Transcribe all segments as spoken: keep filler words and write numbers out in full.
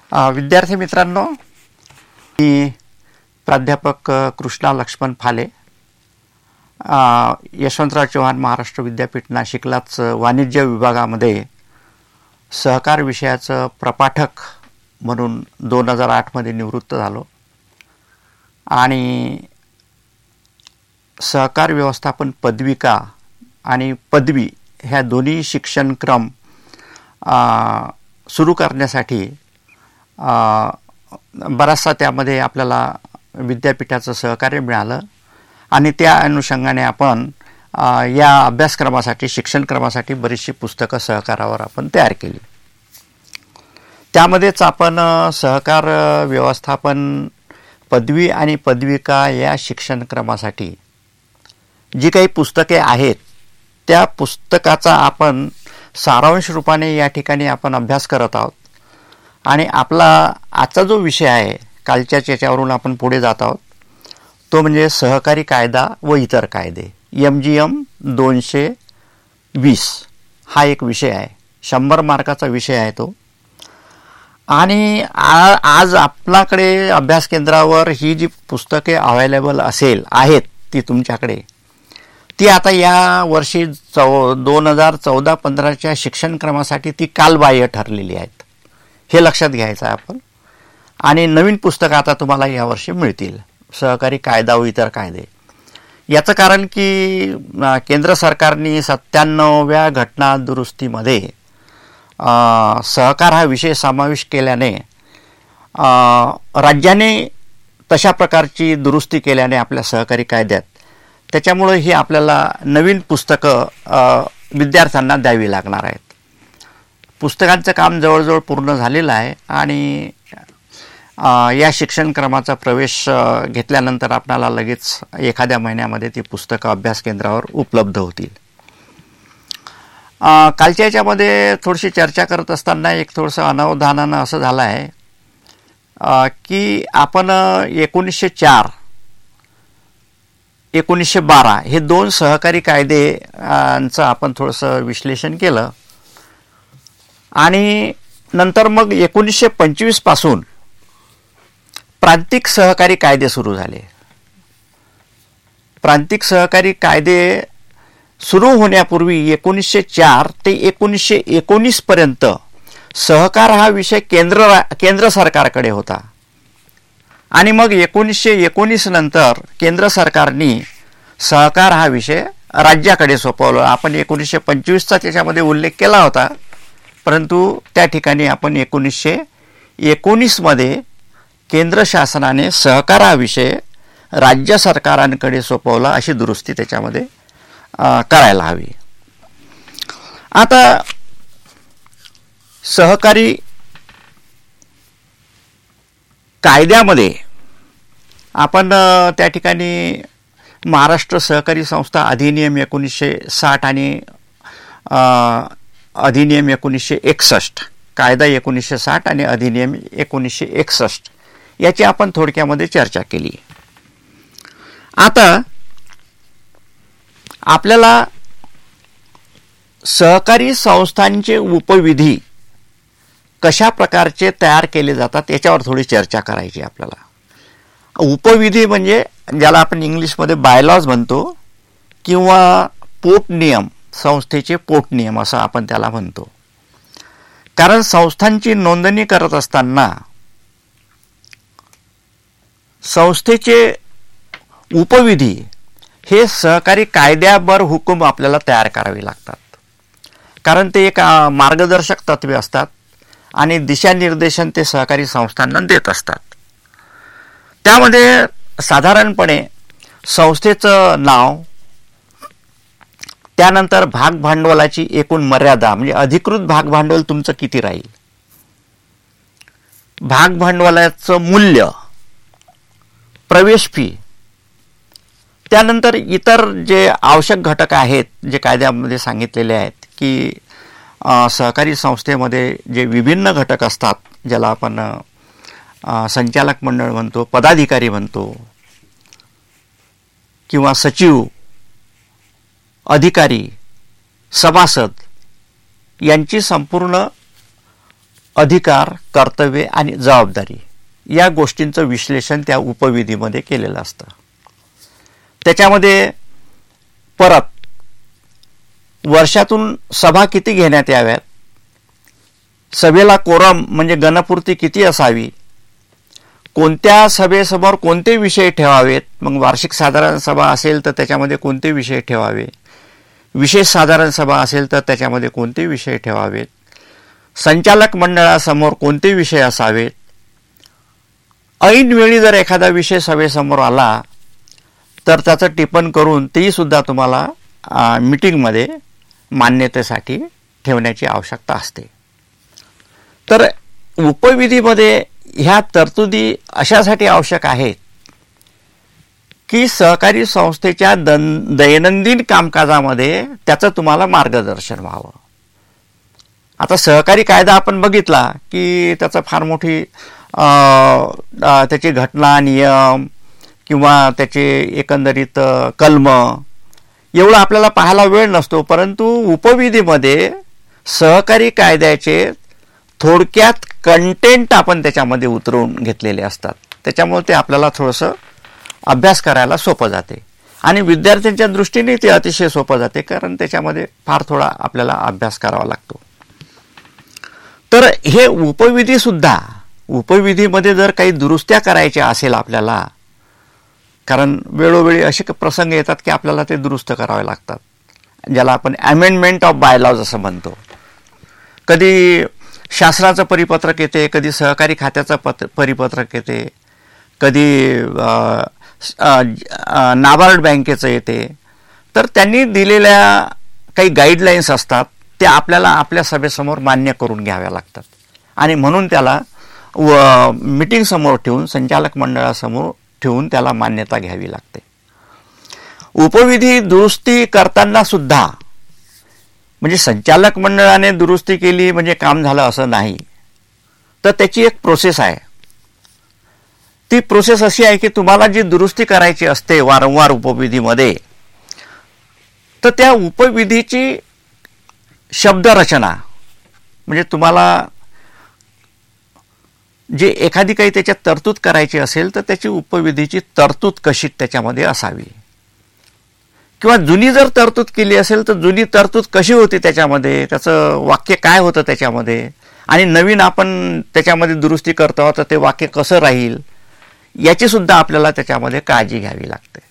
अ, विद्यार्थी मित्रांनो, मी प्राध्यापक कृष्णा लक्ष्मण फाले, अ, यशवंतराव चव्हाण महाराष्ट्र विद्यापीठ नाशिकलाच वाणिज्य विभागामध्ये सहकार विषयाचं प्रपाठक म्हणून दोन हजार आठमध्ये निवृत्त झालो आणि सहकार व्यवस्थापन पदविका आणि पदवी ह्या दोन्ही शिक्षणक्रम सुरू करण्यासाठी बराचसा त्यामध्ये आपल्याला विद्यापीठाचं सहकार्य मिळालं आणि त्या अनुषंगाने आपण या अभ्यासक्रमासाठी शिक्षणक्रमासाठी बरीचशी पुस्तकं सहकारावर आपण तयार केली. त्यामध्येच आपण सहकार व्यवस्थापन पदवी आणि पदविका या शिक्षणक्रमासाठी जी काही पुस्तके आहेत त्या पुस्तकाचा आपण सारांश रूपाने या ठिकाणी आपण अभ्यास करत आहोत आणि आपला आजचा जो विषय आहे, कालच्याच याच्यावरून आपण पुढे जात आहोत, तो म्हणजे सहकारी कायदा व इतर कायदे, एम जी एम दोनशे वीस हा एक विषय आहे. शंभर मार्काचा विषय आहे तो. आणि आ आज आपल्याकडे अभ्यास केंद्रावर ही जी पुस्तके अवेलेबल असेल आहेत ती तुमच्याकडे, ती आता या वर्षी चौ दोन हजार चौदा पंधराच्या शिक्षणक्रमासाठी ती कालबाह्य ठरलेली आहेत, हे लक्षात घ्यायचं आहे आपण. आणि नवीन पुस्तकं आता तुम्हाला यावर्षी मिळतील, सहकारी कायदा व इतर कायदे. याचं कारण की केंद्र सरकारने सत्त्याण्णव्या घटना दुरुस्तीमध्ये सहकार हा विषय समावेश केल्याने राज्याने तशा प्रकारची दुरुस्ती केल्याने आपल्या सहकारी कायद्यात, त्याच्यामुळे ही आपल्याला नवीन पुस्तकं विद्यार्थ्यांना द्यावी लागणार आहेत. पुस्तकांचं काम जवळजवळ पूर्ण झालेलं आहे आणि या शिक्षणक्रमाचा प्रवेश घेतल्यानंतर आपल्याला लगेच एखाद्या महिन्यामध्ये ती पुस्तकं अभ्यास केंद्रावर उपलब्ध होतील. कालच्या याच्यामध्ये थोडीशी चर्चा करत असताना एक थोडंसं अनवधानानं असं झालं आहे की आपण एकोणीसशे चार एकोणीसशे बारा हे दोन सहकारी कायदेचं आपण थोडंसं विश्लेषण केलं आणि नंतर मग एकोणीसशे पंचवीस पासून प्रांतिक सहकारी कायदे सुरू झाले. प्रांतिक सहकारी कायदे सुरू होण्यापूर्वी एकोणीसशे चार ते एकोणीसशे एकोणीस पर्यंत सहकार हा विषय केंद्र केंद्र सरकारकडे होता आणि मग एकोणीसशे एकोणीस नंतर केंद्र सरकारने सहकार हा विषय राज्याकडे सोपवला. आपण एकोणीसशे पंचवीसचा त्याच्यामध्ये उल्लेख केला होता, परंतु त्या ठिकाणी आपण एकोणीसशे एकोणीसमध्ये केंद्र शासनाने सहकार हा विषय राज्य सरकारांकडे सोपवला, अशी दुरुस्ती त्याच्यामध्ये करायला हवी. आता सहकारी कायद्यामध्ये आपण त्या ठिकाणी महाराष्ट्र सहकारी संस्था अधिनियम एकोणीसशे साठ आणि अधिनियम एकोणीसशे एकसष्ट, कायदा एकोणीसशे साठ आणि अधिनियम एकोणीसशे एकसष्ट याची आपण थोडक्यामध्ये चर्चा केली. आता आपल्याला सहकारी संस्थांचे उपविधी कशा प्रकारचे तयार केले जातात याच्यावर थोडी चर्चा करायची आपल्याला. उपविधी म्हणजे ज्याला आपण इंग्लिशमध्ये बायलॉज म्हणतो किंवा पोटनियम, संस्थेचे पोटनियम असं आपण त्याला म्हणतो. कारण संस्थांची नोंदणी करत असताना संस्थेचे उपविधी हे सहकारी कायद्यावर हुकूम आपल्याला तयार करावे लागतात, कारण ते एक मार्गदर्शक तत्वे असतात आणि दिशानिर्देशन ते सहकारी संस्थांना देत असतात. त्यामध्ये साधारणपणे संस्थेचं नाव, त्यानंतर भाग भांडवलाची एकूण मर्यादा म्हणजे अधिकृत भाग भांडवल तुमचं किती राहील, भाग भांडवलाचं मूल्य, प्रवेश फी, त्यानंतर इतर जे आवश्यक घटक आहेत जे कायद्यामध्ये सांगितलेले आहेत की सहकारी संस्थेमध्ये जे विभिन्न घटक असतात, ज्याला आपण संचालक मंडळ म्हणतो, पदाधिकारी म्हणतो किंवा सचिव, अधिकारी, सभासद यांची संपूर्ण अधिकार, कर्तव्ये आणि जबाबदारी या गोष्टींचं विश्लेषण त्या उपविधीमध्ये केलेलं असतं. त्याच्यामध्ये परत वर्षातून सभा किती घेण्यात याव्यात, सभेला कोरम म्हणजे गणपूर्ती किती असावी, कोणत्या सभेसमोर कोणते विषय ठेवावेत, मग वार्षिक साधारण सभा असेल तर त्याच्यामध्ये कोणते विषय ठेवावे, विशेष साधारण सभा असेल तर त्याच्यामध्ये कोणते विषय ठेवावेत, संचालक मंडळासमोर कोणते विषय असावेत, ऐनवेळी जर एखादा विषय सभेसमोर आला तर त्याचं टिप्पण करून तेही सुद्धा तुम्हाला मीटिंगमध्ये मान्यतेसाठी ठेवण्याची आवश्यकता असते. तर उपविधीमध्ये ह्या तरतुदी अशासाठी आवश्यक आहेत की सहकारी संस्थेच्या दैन दैनंदिन कामकाजामध्ये त्याचं तुम्हाला मार्गदर्शन व्हावं. आता सहकारी कायदा आपण बघितला की त्याचं फार मोठी त्याची घटना, नियम किंवा त्याचे एकंदरीत कलम एवढं आपल्याला पाहायला वेळ नसतो, परंतु उपविधीमध्ये सहकारी कायद्याचे थोडक्यात कंटेंट आपण त्याच्यामध्ये उतरवून घेतलेले असतात. त्याच्यामुळे ते आपल्याला थोडंसं अभ्यास करायला सोपं जाते आणि विद्यार्थ्यांच्या दृष्टीने ते अतिशय सोपं जाते, कारण त्याच्यामध्ये फार थोडा आपल्याला अभ्यास करावा लागतो. तर हे उपविधी सुद्धा, उपविधीमध्ये जर काही दुरुस्त्या करायच्या असेल आपल्याला, कारण वेळोवेळी असे प्रसंग येतात की आपल्याला ते दुरुस्त करावे लागतात, ज्याला आपण अमेंडमेंट ऑफ बायलॉज असं म्हणतो. कधी शासनाचं परिपत्रक येते, कधी सहकारी खात्याचं पत्र परिपत्रक येते, कधी नाबार्ड बँकेचं येते. तर त्यांनी दिलेल्या काही गाईडलाईन्स असतात, ते आपल्याला आपल्या सभेसमोर मान्य करून घ्याव्या लागतात आणि म्हणून त्याला व मीटिंग समोर ठेवून, संचालक मंडळासमोर ठेवून त्याला मान्यता घ्यावी लागते. उपविधी दुरुस्ती करताना सुद्धा म्हणजे संचालक मंडळाने दुरुस्ती केली म्हणजे काम झालं असं नाही, तर त्याची एक प्रोसेस आहे. ती प्रोसेस अशी आहे की तुम्हाला जी दुरुस्ती करायची असते वारंवार उपविधीमध्ये, तर त्या उपविधीची शब्दरचना म्हणजे तुम्हाला जे एखादी काही त्याच्यात तरतूद करायची असेल तर त्याची उपविधीची तरतूद कशी त्याच्यामध्ये असावी, किंवा जुनी जर तरतूद केली असेल तर जुनी तरतूद कशी होती त्याच्यामध्ये, त्याचं वाक्य काय होतं त्याच्यामध्ये, आणि नवीन आपण त्याच्यामध्ये दुरुस्ती करतो आहोत तर ते वाक्य कसं राहील, याची सुद्धा आपल्याला त्याच्यामध्ये काळजी घ्यावी लागते.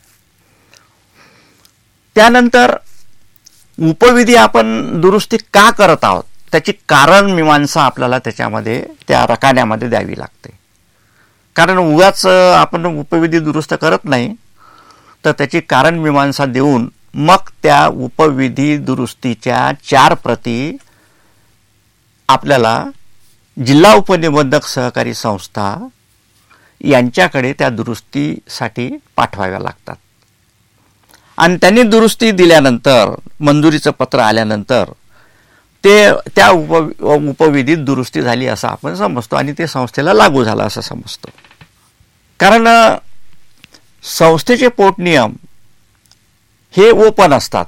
त्यानंतर उपविधी आपण दुरुस्ती का करत आहोत त्याची कारण मीमांसा आपल्याला त्याच्यामध्ये त्या रकान्यामध्ये द्यावी लागते. कारण उगाच आपण उपविधी दुरुस्त करत नाही, तर त्याची कारण मीमांसा देऊन मग त्या उपविधी दुरुस्तीच्या चार प्रती आपल्याला जिल्हा उपनिबंधक सहकारी संस्था यांच्याकडे त्या दुरुस्तीसाठी पाठवाव्या लागतात. आणि त्यांनी दुरुस्ती दिल्यानंतर, मंजुरीचं पत्र आल्यानंतर ते त्या उप उपविधीत दुरुस्ती झाली असं आपण समजतो आणि ते संस्थेला लागू झालं असं समजतो. कारण संस्थेचे पोटनियम हे ओपन असतात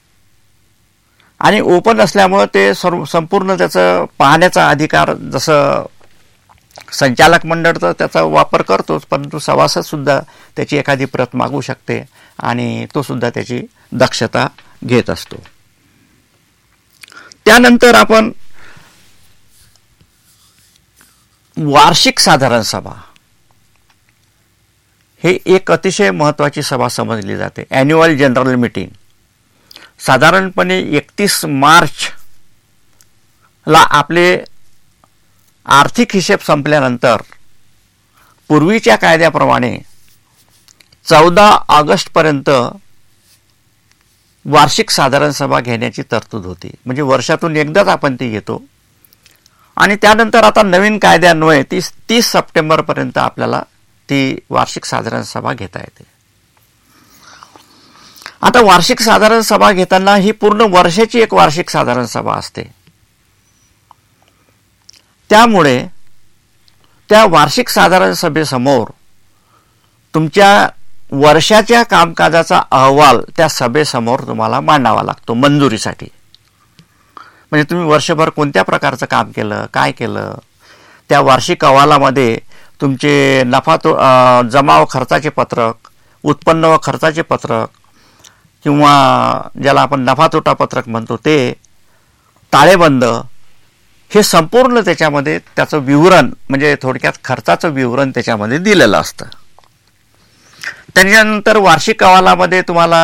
आणि ओपन असल्यामुळे ते सर्व संपूर्ण त्याचं पाहण्याचा अधिकार, जसं संचालक मंडळ तर त्याचा वापर करतोच, परंतु सभासद सुद्धा त्याची एखादी प्रत मागू शकते आणि तो सुद्धा त्याची दक्षता घेत असतो. त्यानंतर आपण वार्षिक साधारण सभा, हे एक अतिशय महत्त्वाची सभा समजली जाते. ॲन्युअल जनरल मीटिंग साधारणपणे एकतीस मार्चला आपले आर्थिक हिशेब संपल्यानंतर पूर्वीच्या कायद्याप्रमाणे चौदा ऑगस्टपर्यंत वार्षिक साधारण सभा घेण्याची तरतूद होती. म्हणजे वर्षातून एकदाच आपण ती घेतो आणि त्यानंतर आता नवीन कायद्यान्वये तीस तीस सप्टेंबरपर्यंत आपल्याला ती वार्षिक साधारण सभा घेता येते. आता वार्षिक साधारण सभा घेताना ही पूर्ण वर्षाची एक वार्षिक साधारण सभा असते. त्यामुळे त्या वार्षिक साधारण सभेसमोर तुमच्या वर्षाच्या कामकाजाचा अहवाल त्या सभेसमोर तुम्हाला मांडावा लागतो मंजुरीसाठी. म्हणजे तुम्ही वर्षभर कोणत्या प्रकारचं काम केलं, काय केलं. त्या वार्षिक अहवालामध्ये तुमचे नफा तो जमा व खर्चाचे पत्रक, उत्पन्न व खर्चाचे पत्रक किंवा ज्याला आपण नफा तोटा पत्रक म्हणतो ते, ताळेबंद, हे संपूर्ण त्याच्यामध्ये त्याचं विवरण म्हणजे थोडक्यात खर्चाचं विवरण त्याच्यामध्ये दिलेलं असतं. त्याच्यानंतर वार्षिक अहवालामध्ये तुम्हाला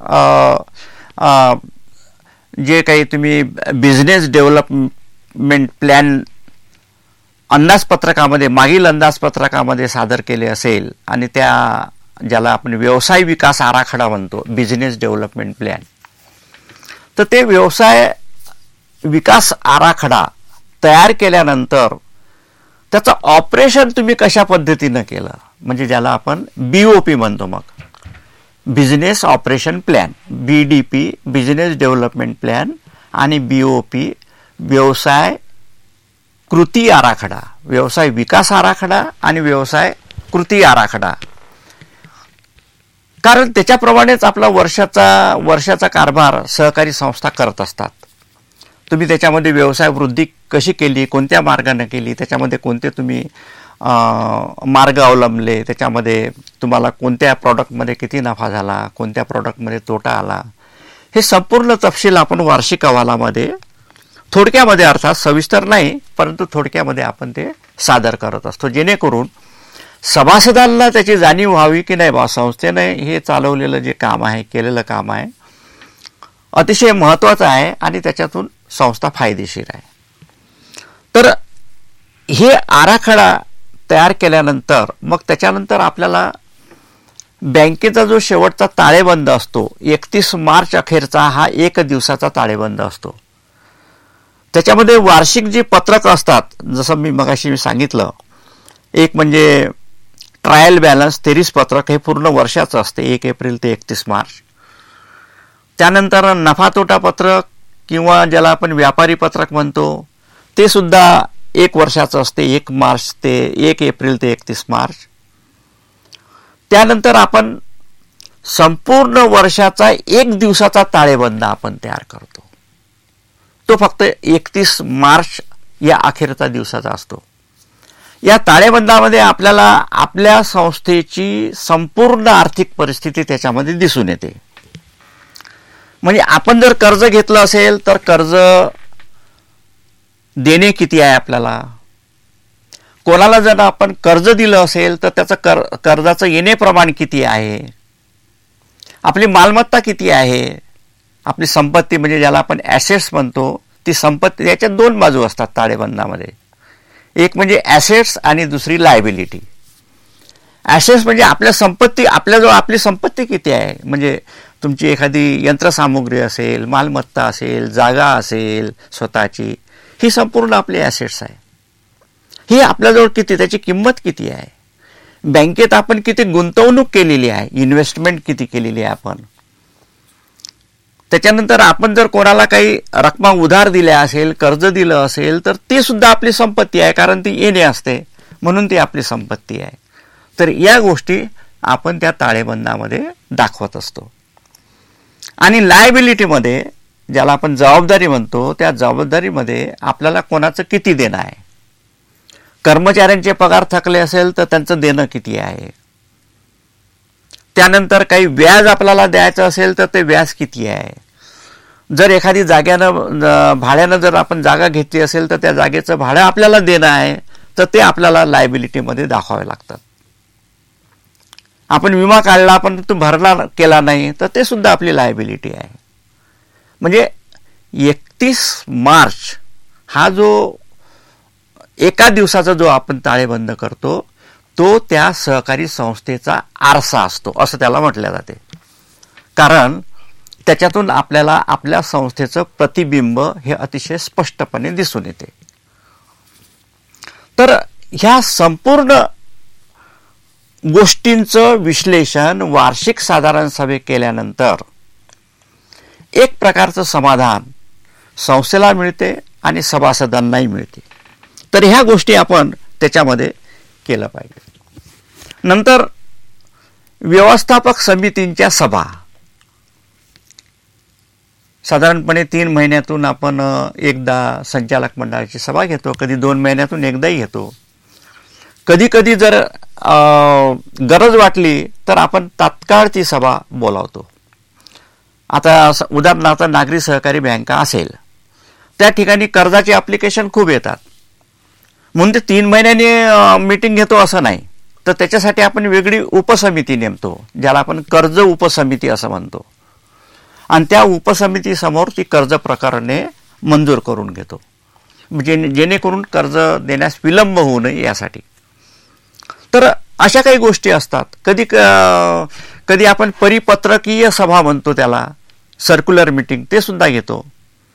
जे काही तुम्ही बिझनेस डेव्हलपमेंट प्लॅन अंदाजपत्रकामध्ये मागील अंदाजपत्रकामध्ये सादर केले असेल आणि त्या ज्याला आपण व्यवसाय विकास आराखडा म्हणतो, बिझनेस डेव्हलपमेंट प्लॅन, तर ते व्यवसाय विकास आराखडा तयार केल्यानंतर त्याचं ऑपरेशन तुम्ही कशा पद्धतीनं केलं म्हणजे ज्याला आपण बी ओ पी म्हणतो, मग business operation plan, B D P business development plan आणि बी ओ पी व्यवसाय कृती आराखडा, व्यवसाय विकास आराखडा आणि व्यवसाय कृती आराखडा. कारण त्याच्याप्रमाणेच आपला वर्षाचा वर्षाचा कारभार सहकारी संस्था करत असतात. तुम्ही त्याच्यामध्ये व्यवसाय वृद्धी कशी केली, कोणत्या मार्गाने केली, त्याच्यामध्ये कोणते तुम्ही मार्ग अवलंबले, त्याच्यामध्ये तुम्हाला कोणत्या प्रॉडक्टमध्ये किती नफा झाला, कोणत्या प्रॉडक्टमध्ये तोटा आला, हे संपूर्ण तपशील आपण वार्षिक अहवालामध्ये थोडक्यामध्ये, अर्थात सविस्तर नाही परंतु थोडक्यामध्ये आपण ते सादर करत असतो, जेणेकरून सभासदांना त्याची जाणीव व्हावी की नाही बा संस्थेने हे चालवलेलं जे काम आहे, केलेलं काम आहे अतिशय महत्त्वाचं आहे आणि त्याच्यातून संस्था फायदेशीर आहे. तर हे आराखडा तयार केल्यानंतर मग त्याच्यानंतर आपल्याला बँकेचा जो शेवटचा ताळेबंद असतो एकतीस मार्च अखेरचा हा एक दिवसाचा ताळेबंद असतो. त्याच्यामध्ये वार्षिक जी पत्रक असतात, जसं मी मगाशी सांगितलं, एक म्हणजे ट्रायल बॅलन्स तेरीस पत्रक, हे पूर्ण वर्षाचं असते एक एप्रिल ते एकतीस मार्च. त्यानंतर नफा तोटा पत्रक किंवा ज्याला आपण व्यापारी पत्रक म्हणतो ते सुद्धा एक वर्षाचं असते एक मार्च ते एक एप्रिल ते एकतीस मार्च. त्यानंतर आपण संपूर्ण वर्षाचा एक दिवसाचा ताळेबंद आपण तयार करतो, तो फक्त एकतीस मार्च या अखेरचा दिवसाचा असतो. या ताळेबंदामध्ये आपल्याला आपल्या संस्थेची संपूर्ण आर्थिक परिस्थिती त्याच्यामध्ये दिसून येते. म्हणजे आपण जर कर्ज घेतलं असेल तर कर्ज देणे किती आहे आपल्याला, कोणाला जर आपण कर्ज दिलं असेल तर त्याचं कर कर्जाचं येणे प्रमाण किती आहे, आपली मालमत्ता किती आहे, आपली संपत्ती म्हणजे ज्याला आपण ॲसेट्स म्हणतो ती संपत्ती. याच्या दोन बाजू असतात ताळेबंदामध्ये, एक म्हणजे ॲसेट्स आणि दुसरी लायबिलिटी. ॲसेट्स म्हणजे आपल्या संपत्ती, आपल्याजवळ आपली संपत्ती किती आहे, म्हणजे तुमची एखादी यंत्रसामुग्री असेल, मालमत्ता असेल, जागा असेल स्वतःची, ही संपूर्ण आपली ॲसेट्स आहे. ही आपल्याजवळ किती, त्याची किंमत किती आहे, बँकेत आपण किती गुंतवणूक केलेली आहे, इन्व्हेस्टमेंट किती केलेली आहे आपण. त्याच्यानंतर आपण जर कोणाला काही रक्कम उधार दिल्या असेल, कर्ज दिलं असेल तर ते सुद्धा आपली संपत्ती आहे, कारण ती येणे असते म्हणून ती आपली संपत्ती आहे. तर या गोष्टी आपण त्या ताळेबंदामध्ये दाखवत असतो. आणि लायबिलिटीमध्ये ज्याला आपण जबाबदारी म्हणतो, त्या जबाबदारीमध्ये आपल्याला कोणाचं किती देणं आहे, कर्मचाऱ्यांचे पगार थकले असेल तर त्यांचं देणं किती आहे, त्यानंतर काही व्याज आपल्याला द्यायचं असेल तर ते व्याज किती आहे, जर एखादी जाग्यानं भाड्यानं जर आपण जागा घेतली असेल तर त्या जागेचं भाडं आपल्याला देणं आहे तर ते आपल्याला लायबिलिटीमध्ये दाखवावे लागतात. आपण विमा काढला पण तो भरला केला नाही तर ते सुद्धा आपली लायबिलिटी आहे. म्हणजे एकतीस मार्च हा जो एका दिवसाचा जो आपण ताळेबंद करतो तो त्या सहकारी संस्थेचा आरसा असतो असं त्याला म्हटलं जाते. कारण त्याच्यातून आपल्याला आपल्या संस्थेचं प्रतिबिंब हे अतिशय स्पष्टपणे दिसून येते. तर ह्या संपूर्ण गोष्टींचं विश्लेषण वार्षिक साधारण सभे केल्यानंतर एक प्रकारचं समाधान संस्थेला मिळते आणि सभासदांनाही मिळते. तर ह्या गोष्टी आपण त्याच्यामध्ये केलं पाहिजे. नंतर व्यवस्थापक समितींच्या सभा, साधारणपणे तीन महिन्यातून आपण एकदा संचालक मंडळाची सभा घेतो, कधी दोन महिन्यातून एकदाही घेतो. कधी कधी जर गरज वाटली तर आपण तात्काळ ती सभा बोलावतो. आता उदाहरणार्थ नागरी सहकारी बँका असेल, त्या ठिकाणी कर्जाचे ॲप्लिकेशन खूप येतात, म्हणून ते तीन महिन्यांनी मीटिंग घेतो असं नाही, तर त्याच्यासाठी आपण वेगळी उपसमिती नेमतो, ज्याला आपण कर्ज उपसमिती असं म्हणतो, आणि त्या उपसमितीसमोर ती कर्ज प्रकरणे मंजूर करून घेतो, जेणे जेणेकरून कर्ज देण्यास विलंब होऊ नये यासाठी. तर अशा काही गोष्टी असतात. कधी कधी आपण परिपत्रकीय सभा म्हणतो त्याला, सर्क्युलर मीटिंग, ते सुद्धा घेतो.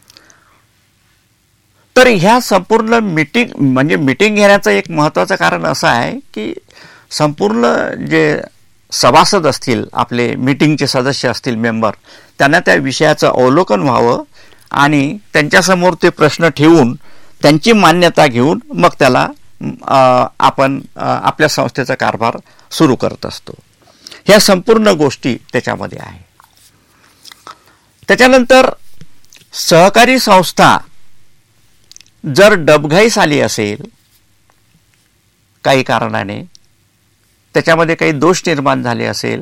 तर ह्या संपूर्ण मीटिंग म्हणजे मीटिंग घेण्याचं एक महत्त्वाचं कारण असं आहे की संपूर्ण जे सभासद असतील, आपले मीटिंगचे सदस्य असतील, मेंबर, त्यांना त्या विषयाचं अवलोकन व्हावं आणि त्यांच्यासमोर ते प्रश्न ठेवून त्यांची मान्यता घेऊन मग त्याला आपण आपल्या संस्थेचा कारभार सुरू करत असतो. ह्या संपूर्ण गोष्टी त्याच्यामध्ये आहे. त्याच्यानंतर सहकारी संस्था जर डबघाईस आली असेल काही कारणाने, त्याच्यामध्ये काही दोष निर्माण झाले असेल,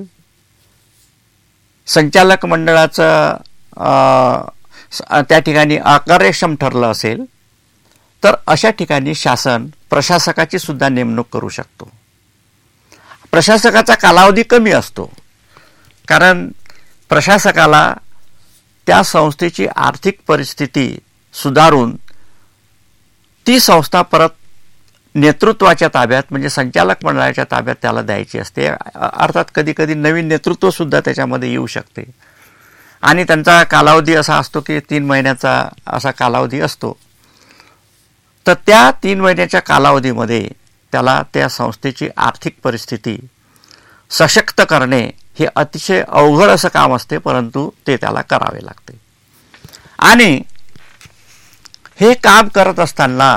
संचालक मंडळाचं त्या ठिकाणी अकार्यक्षम ठरलं असेल, तर अशा ठिकाणी शासन प्रशासकाची सुद्धा नेमणूक करू शकतो. प्रशासकाचा कालावधी कमी असतो, कारण प्रशासकाला त्या संस्थेची आर्थिक परिस्थिती सुधारून ती संस्था परत नेतृत्वाच्या ताब्यात म्हणजे संचालक मंडळाच्या ताब्यात त्याला द्यायची असते. अर्थात कधी कधी नवीन नेतृत्व सुद्धा त्याच्यामध्ये येऊ शकते आणि त्यांचा कालावधी असा असतो की तीन महिन्याचा असा कालावधी असतो. तर त्या तीन महिन्याच्या कालावधीमध्ये त्याला त्या संस्थेची आर्थिक परिस्थिती सशक्त करणे हे अतिशय अवघड असं काम असते, परंतु ते त्याला करावे लागते. आणि हे काम करत असताना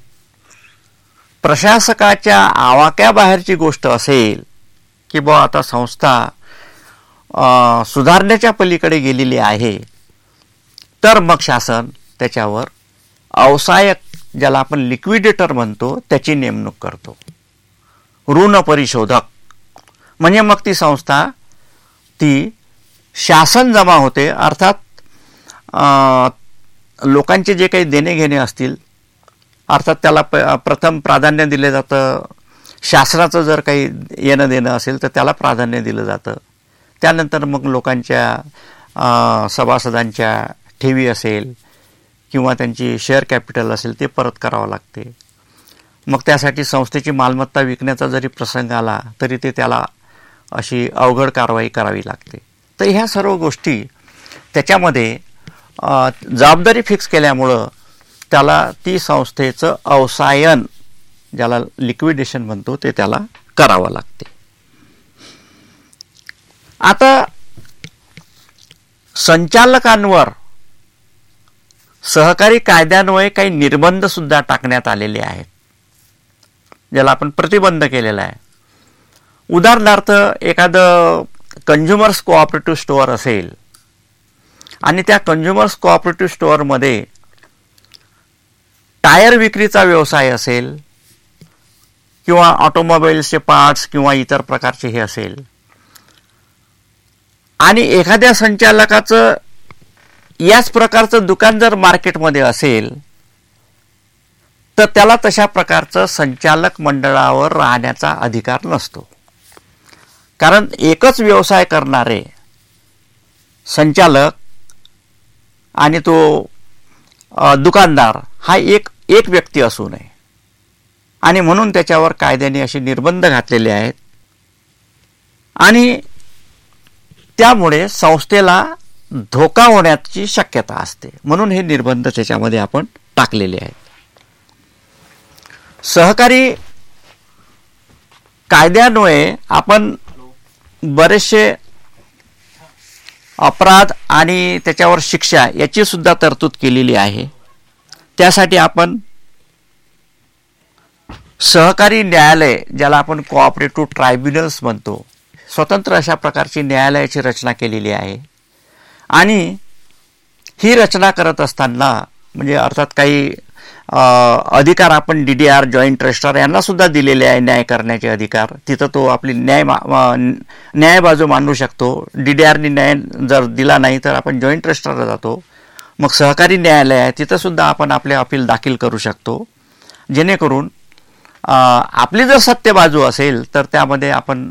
प्रशासकाच्या आवाक्याबाहेरची गोष्ट असेल की बुवा आता संस्था सुधारण्याच्या पलीकडे गेलेली आहे, तर मग शासन त्याच्यावर अवसायक, ज्याला आपण लिक्विडेटर म्हणतो, त्याची नेमणूक करतो. ऋण परिशोधक म्हणजे मग ती संस्था ती शासन जमा होते, अर्थात लोकांचे जे काही देणे घेणे असतील, अर्थात त्याला प प्रथम प्राधान्य दिले जातं. शासनाचं जर काही येणं देणं असेल तर त्याला प्राधान्य दिलं जातं. त्यानंतर मग लोकांच्या सभासदांच्या ठेवी असेल किंवा त्यांची शेअर कॅपिटल असेल ते परत करावं लागते. मग त्यासाठी संस्थेची मालमत्ता विकण्याचा जरी प्रसंग आला तरी ते त्याला अशी अवघड कारवाई करावी लागते. तर ह्या सर्व गोष्टी त्याच्यामध्ये जबाबदारी फिक्स केल्यामुळं त्याला ती संस्थेचं अवसायन, ज्याला लिक्विडेशन म्हणतो, ते त्याला करावं लागते. आता संचालकांवर सहकारी कायद्यान्वये काही निर्बंध सुद्धा टाकण्यात आलेले आहेत, ज्याला आपण प्रतिबंध केलेला आहे. उदाहरणार्थ एखादं कंझ्युमर्स कोऑपरेटिव्ह स्टोअर असेल आणि त्या कंझ्युमर्स कोऑपरेटिव्ह स्टोअरमध्ये टायर विक्रीचा व्यवसाय असेल किंवा ऑटोमोबाईल्सचे पार्ट्स किंवा इतर प्रकारचे हे असेल, आणि एखाद्या संचालकाचं याच प्रकारचं दुकान जर मार्केटमध्ये असेल तर त्याला तशा प्रकारचं संचालक मंडळावर राहण्याचा अधिकार नसतो. कारण एकच व्यवसाय करणारे संचालक आणि तो दुकानदार हा एक एक व्यक्ती असू नये, आणि म्हणून त्याच्यावर कायद्याने असे निर्बंध घातलेले आहेत. आणि त्यामुळे संस्थेला धोका होण्याची शक्यता असते, म्हणून हे निर्बंध त्याच्यामध्ये आपण टाकलेले आहेत. सहकारी कायद्यान्वये आपण बरेचसे अपराध आणि त्याच्यावर शिक्षा याची सुद्धा तरतूद केलेली आहे. त्यासाठी आपण सहकारी न्यायालय, ज्याला आपण कोऑपरेटिव्ह ट्रायब्युनल्स म्हणतो, स्वतंत्र अशा प्रकारची न्यायालयाची रचना केलेली आहे. आणि ही रचना करत असताना म्हणजे अर्थात काही अधिकार आपण D D R joint registrar यांना सुद्धा दिलेले आहे न्याय करण्याचे अधिकार. तिथं तो आपली न्याय न्याय बाजू मांडू शकतो. डी डी आरनी न्याय जर दिला नाही तर आपण जॉईंट रजिस्ट्रारला जातो. मग सहकारी न्यायालय आहे तिथं सुद्धा आपण आपले अपील दाखल करू शकतो, जेणेकरून आपली जर सत्य बाजू असेल तर त्यामध्ये आपण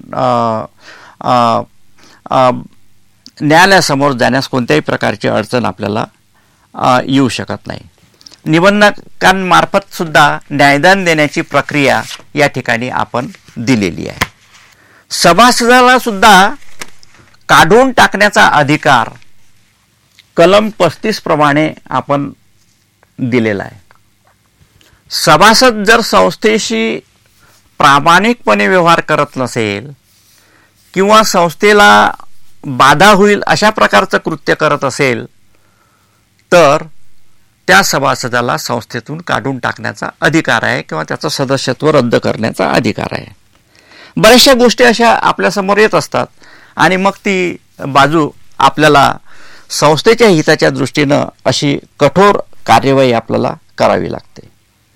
न्यायालयासमोर जाण्यास कोणत्याही प्रकारची अडचण आपल्याला येऊ शकत नाही. निबंधकांमार्फत सुद्धा न्यायदान देण्याची प्रक्रिया या ठिकाणी आपण दिलेली आहे. सभासदाला सुद्धा काढून टाकण्याचा अधिकार कलम पस्तीस प्रमाणे आपण दिलेला आहे. सभासद जर संस्थेशी प्रामाणिकपणे व्यवहार करत नसेल किंवा संस्थेला बाधा होईल अशा प्रकारचं कृत्य करत असेल तर त्या सभासदाला संस्थेतून काढून टाकण्याचा अधिकार आहे किंवा त्याचं सदस्यत्व रद्द करण्याचा अधिकार आहे. बऱ्याचशा गोष्टी अशा आपल्यासमोर येत असतात आणि मग ती बाजू आपल्याला संस्थेच्या हिताच्या दृष्टीनं अशी कठोर कार्यवाही आपल्याला करावी लागते.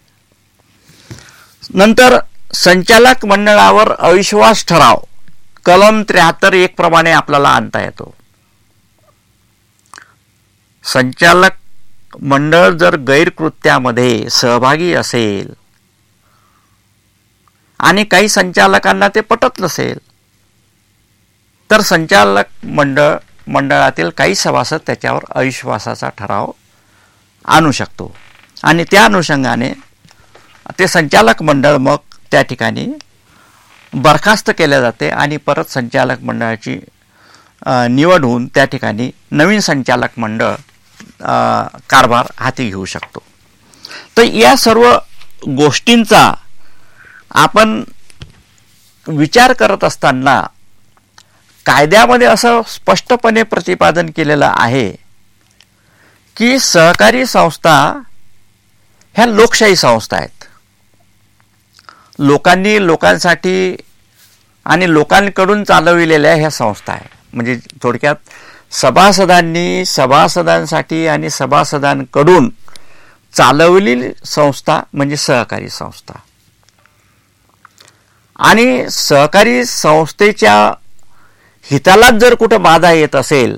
नंतर संचालक मंडळावर अविश्वास ठराव कलम त्र्याहत्तर एक प्रमाणे आपल्याला आणता येतो. संचालक मंडळ जर गैरकृत्यामध्ये सहभागी असेल आणि काही संचालकांना ते पटत नसेल तर संचालक मंडळ मंडळातील काही सभासद त्याच्यावर अविश्वासाचा ठराव आणू शकतो आणि त्या अनुषंगाने ते संचालक मंडळ मग त्या ठिकाणी बरखास्त केले जाते आणि परत संचालक मंडळाची निवड होऊन त्या ठिकाणी नवीन संचालक मंडळ कारभार हाती घेऊ शकतो. तर या सर्व गोष्टींचा आपण विचार करत असताना कायद्यामध्ये असं स्पष्टपणे प्रतिपादन केलेलं आहे की सहकारी संस्था ह्या लोकशाही संस्था आहेत. लोकांनी लोकांसाठी आणि लोकांकडून चालविलेल्या ह्या संस्था आहे. म्हणजे थोडक्यात सभासदांनी सभासदांसाठी आणि सभासदांकडून चालवलेली संस्था म्हणजे सहकारी संस्था. आणि सहकारी संस्थेच्या हितालाच जर कुठं बाधा येत असेल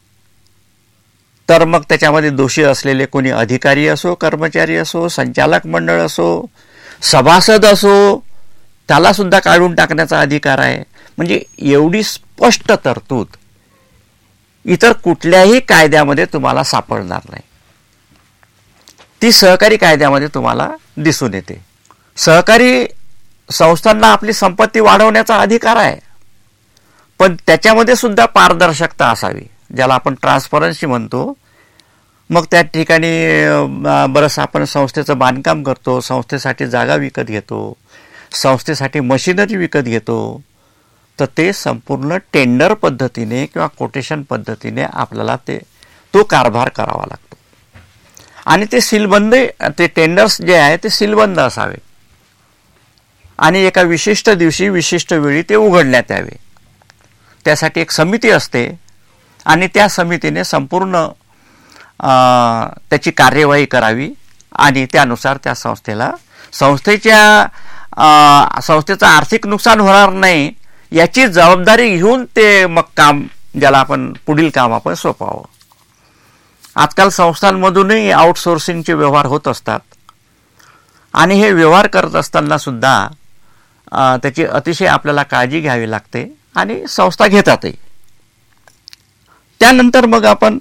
तर मग त्याच्यामध्ये दोषी असलेले कोणी अधिकारी असो, कर्मचारी असो, संचालक मंडळ असो, सभासद असो, त्याला सुद्धा काढून टाकण्याचा अधिकार आहे. म्हणजे एवढी स्पष्ट तरतूद इतर कुठल्याही कायद्यामध्ये तुम्हाला सापडणार नाही. ती सहकारी कायद्यामध्ये तुम्हाला दिसून येते. सहकारी संस्थांना आपली संपत्ती वाढवण्याचा अधिकार आहे, पण त्याच्यामध्ये सुद्धा पारदर्शकता असावी, ज्याला आपण ट्रान्सपरन्सी म्हणतो. मग त्या ठिकाणी बरंच आपण संस्थेचं बांधकाम करतो, संस्थेसाठी जागा विकत घेतो, संस्थेसाठी मशिनरी विकत घेतो, तर ते संपूर्ण टेंडर पद्धतीने किंवा कोटेशन पद्धतीने आपल्याला ते तो कारभार करावा लागतो. आणि ते सीलबंद, ते टेंडर्स जे आहे ते सीलबंद असावे आणि एका विशिष्ट दिवशी विशिष्ट वेळी ते उघडण्यात यावे. त्यासाठी एक समिती असते आणि त्या समितीने संपूर्ण त्याची कार्यवाही करावी आणि त्यानुसार त्या संस्थेला संस्थेच्या संस्थेचं आर्थिक नुकसान होणार नाही याची जबाबदारी घेऊन ते मग काम, ज्याला आपण पुढील काम आपण सोपवावं. आजकाल संस्थांमधूनही आउटसोर्सिंगचे व्यवहार होत असतात आणि हे व्यवहार करत असताना सुद्धा त्याची अतिशय आपल्याला काळजी घ्यावी लागते आणि संस्था घेतातही. त्यानंतर मग आपण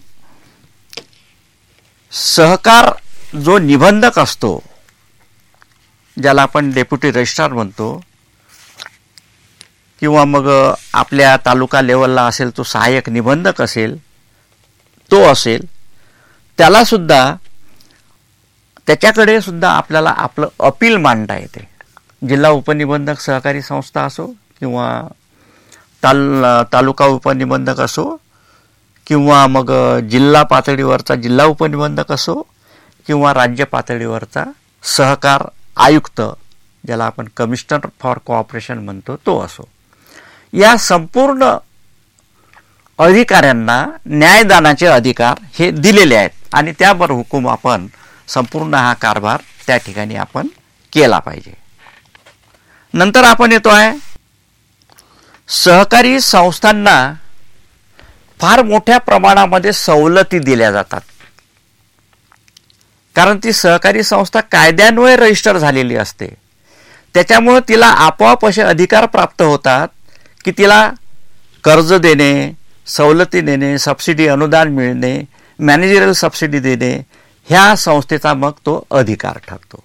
सहकार जो निबंधक असतो, ज्याला आपण डेप्युटी रजिस्ट्रार म्हणतो, किंवा मग आपल्या तालुका लेवलला असेल तो सहाय्यक निबंधक असेल, तो असेल, त्याला सुद्धा त्याच्याकडे सुद्धा आपल्याला आपलं अपील मांडता येते. जिल्हा उपनिबंधक सहकारी संस्था असो किंवा ताल तालुका उपनिबंधक असो किंवा मग जिल्हा पातळीवरचा जिल्हा उपनिबंधक असो किंवा राज्य पातळीवरचा सहकार आयुक्त, ज्याला आपण कमिशनर फॉर कोऑपरेशन म्हणतो, तो असो, या संपूर्ण अधिकाऱ्यांना न्यायदानाचे अधिकार हे दिलेले आहेत आणि त्यावर हुकूम आपण संपूर्ण हा कारभार त्या ठिकाणी आपण केला पाहिजे. नंतर आपण येतो आहे सहकारी संस्थांना फार मोठ्या प्रमाणामध्ये सवलती दिल्या जातात. कारण ती सहकारी संस्था कायद्यान्वये रजिस्टर झालेली असते. त्याच्यामुळे तिला आपोआप असे अधिकार प्राप्त होतात की तिला कर्ज देणे, सवलती देणे, सबसिडी अनुदान मिळणे, मॅनेजरियल सबसिडी देणे ह्या संस्थेचा मग तो अधिकार ठरतो.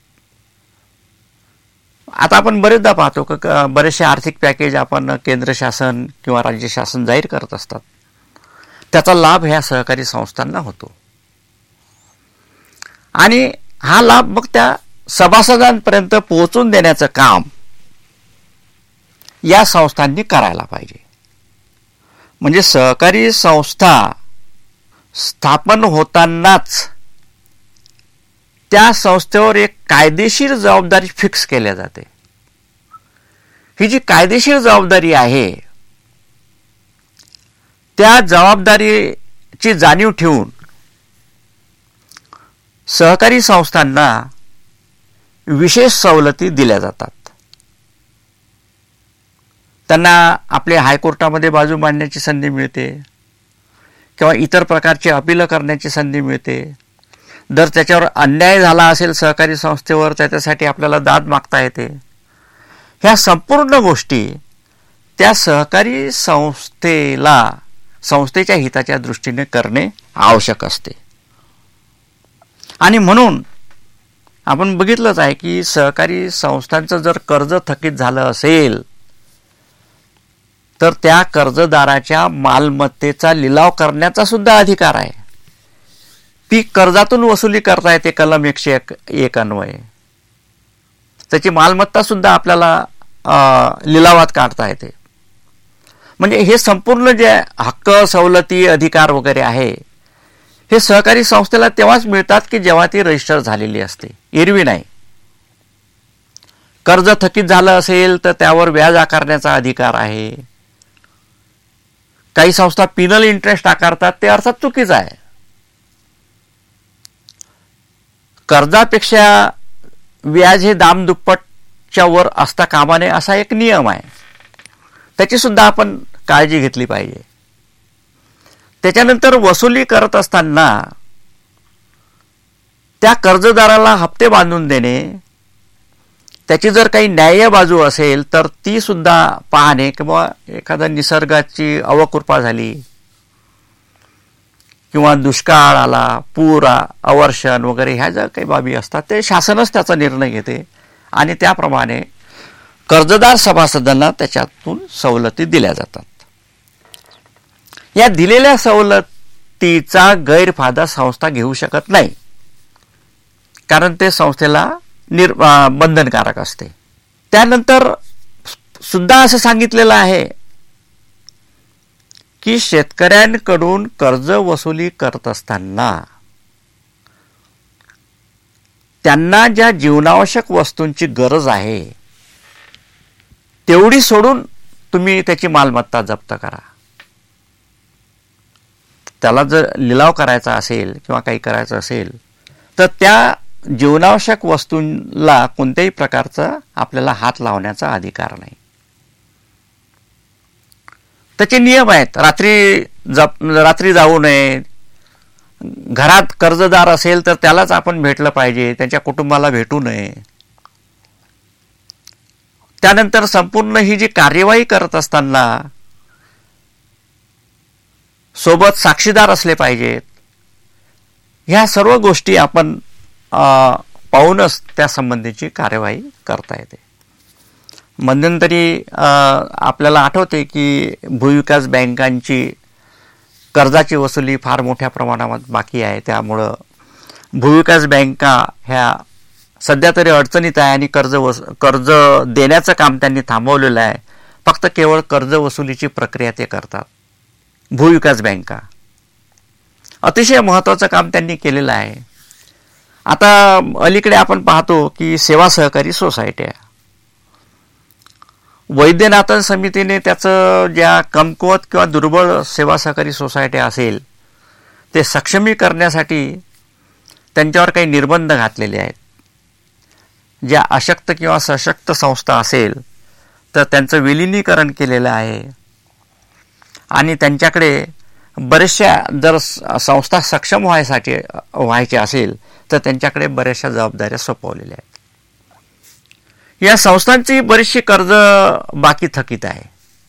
आता आपण बरेचदा पाहतो की बरेचसे आर्थिक पॅकेज आपण केंद्र शासन किंवा राज्य शासन जाहीर करत असतात. त्याचा लाभ ह्या सहकारी संस्थांना होतो आणि हा लाभ मग त्या सभासदांपर्यंत पोहोचून देण्याचं काम या संस्थांनी करायला पाहिजे. म्हणजे सहकारी संस्था स्थापन होतानाच त्या संस्थेवर एक कायदेशीर जबाबदारी फिक्स केल्या जाते. ही जी कायदेशीर जबाबदारी आहे त्या जबाबदारीची जाणीव ठेवून सहकारी संस्थांना विशेष सवलती दिल्या जातात. त्यांना आपल्या हायकोर्टामध्ये बाजू मांडण्याची संधी मिळते किंवा इतर प्रकारची अपील करण्याची संधी मिळते. जर त्याच्यावर अन्याय झाला असेल सहकारी संस्थेवर त्याच्यासाठी आपल्याला दाद मागता येते. ह्या संपूर्ण गोष्टी त्या सहकारी संस्थेला संस्थेच्या हिताच्या दृष्टीने करणे आवश्यक असते. आणि म्हणून आपण बघितलंच आहे की सहकारी संस्थांचं जर कर्ज थकीत झालं असेल तर त्या कर्जदाराच्या मालमत्तेचा लिलाव करण्याचा सुद्धा अधिकार आहे. पीक कर्जातून वसुली करता येते कलम एकशे एक एक अन्वये. त्याची मालमत्ता सुद्धा आपल्याला लिलावात काढता येते. म्हणजे हे संपूर्ण जे हक्क सवलती अधिकार वगैरे आहे हे सहकारी संस्थेला तेव्हाच मिळतात की जेव्हा ती रजिस्टर झालेली असते, एरवी नाही. कर्ज थकीत झालं असेल तर त्यावर व्याज आकारण्याचा अधिकार आहे. काही संस्था पिनल इंटरेस्ट आकारतात, ते अर्थात चुकीचं आहे. कर्जापेक्षा व्याज हे दामदुप्पटच्या वर असता कामा नये असा एक नियम आहे. त्याची सुद्धा आपण काळजी घेतली पाहिजे. त्याच्यानंतर वसुली करत असताना त्या कर्जदाराला हप्ते बांधून देणे, त्याची जर काही न्याय्य बाजू असेल तर ती सुद्धा पाहणे किंवा एखाद्या निसर्गाची अवकृपा झाली किंवा दुष्काळ आला, पूर, अवर्षण वगैरे ह्या ज्या काही बाबी असतात ते शासनच त्याचा निर्णय घेते आणि त्याप्रमाणे कर्जदार सभासदांना त्याच्यातून सवलती दिल्या जातात. या दिलेल्या सवलतीचा गैरफायदा संस्था घेऊ शकत नाही कारण ते संस्थेला निर बंधनकारक असते. त्यानंतर सुद्धा असं सांगितलेलं आहे की शेतकऱ्यांकडून कर्ज वसुली करत असताना त्यांना ज्या जीवनावश्यक वस्तूंची गरज आहे तेवढी सोडून तुम्ही त्याची मालमत्ता जप्त करा. त्याला जर लिलाव करायचा असेल किंवा काही करायचं असेल तर त्या जीवनावश्यक वस्तूंना कोणत्याही प्रकारचा आपल्याला हात लावण्याचा अधिकार नाही. त्याचे नियम आहेत. रात्री जप रात्री जाऊ नये. घरात कर्जदार असेल तर त्यालाच आपण भेटलं पाहिजे, त्यांच्या कुटुंबाला भेटू नये. त्यानंतर संपूर्ण ही जी कार्यवाही करत असताना सोबत साक्षीदार असले पाहिजेत. ह्या सर्व गोष्टी आपण पाहूनच त्या संबंधीची कार्यवाही करता येते. मध्यंतरी आपल्याला आठवते की भूविकास बँकांची कर्जाची वसुली फार मोठ्या प्रमाणात बाकी आहे. त्यामुळं भूविकास बँका ह्या सध्या तरी अडचणीत आहे आणि कर्ज वस कर्ज देण्याचं काम त्यांनी थांबवलेलं आहे. फक्त केवळ कर्ज वसुलीची प्रक्रिया ते करतात. भूविकास बँका अतिशय महत्त्वाचं काम त्यांनी केलेलं आहे. आता अलीकडे आपण पाहतो की सेवा सहकारी सोसायट्या वैद्यनाथन समितीने त्याचं ज्या कमकुवत किंवा दुर्बळ सेवा सहकारी सोसायटी असेल ते सक्षमी करण्यासाठी त्यांच्यावर काही निर्बंध घातलेले आहेत. ज्या अशक्त किंवा सशक्त संस्था असेल तर त्यांचं विलिनीकरण केलेलं आहे आणि त्यांच्याकडे बऱ्याचशा जर संस्था सक्षम व्हायसाठी व्हायचे असेल तर त्यांच्याकडे बऱ्याचशा जबाबदाऱ्या सोपवलेल्या आहेत. या संस्थांची बरीचशी कर्ज बाकी थकीत आहे.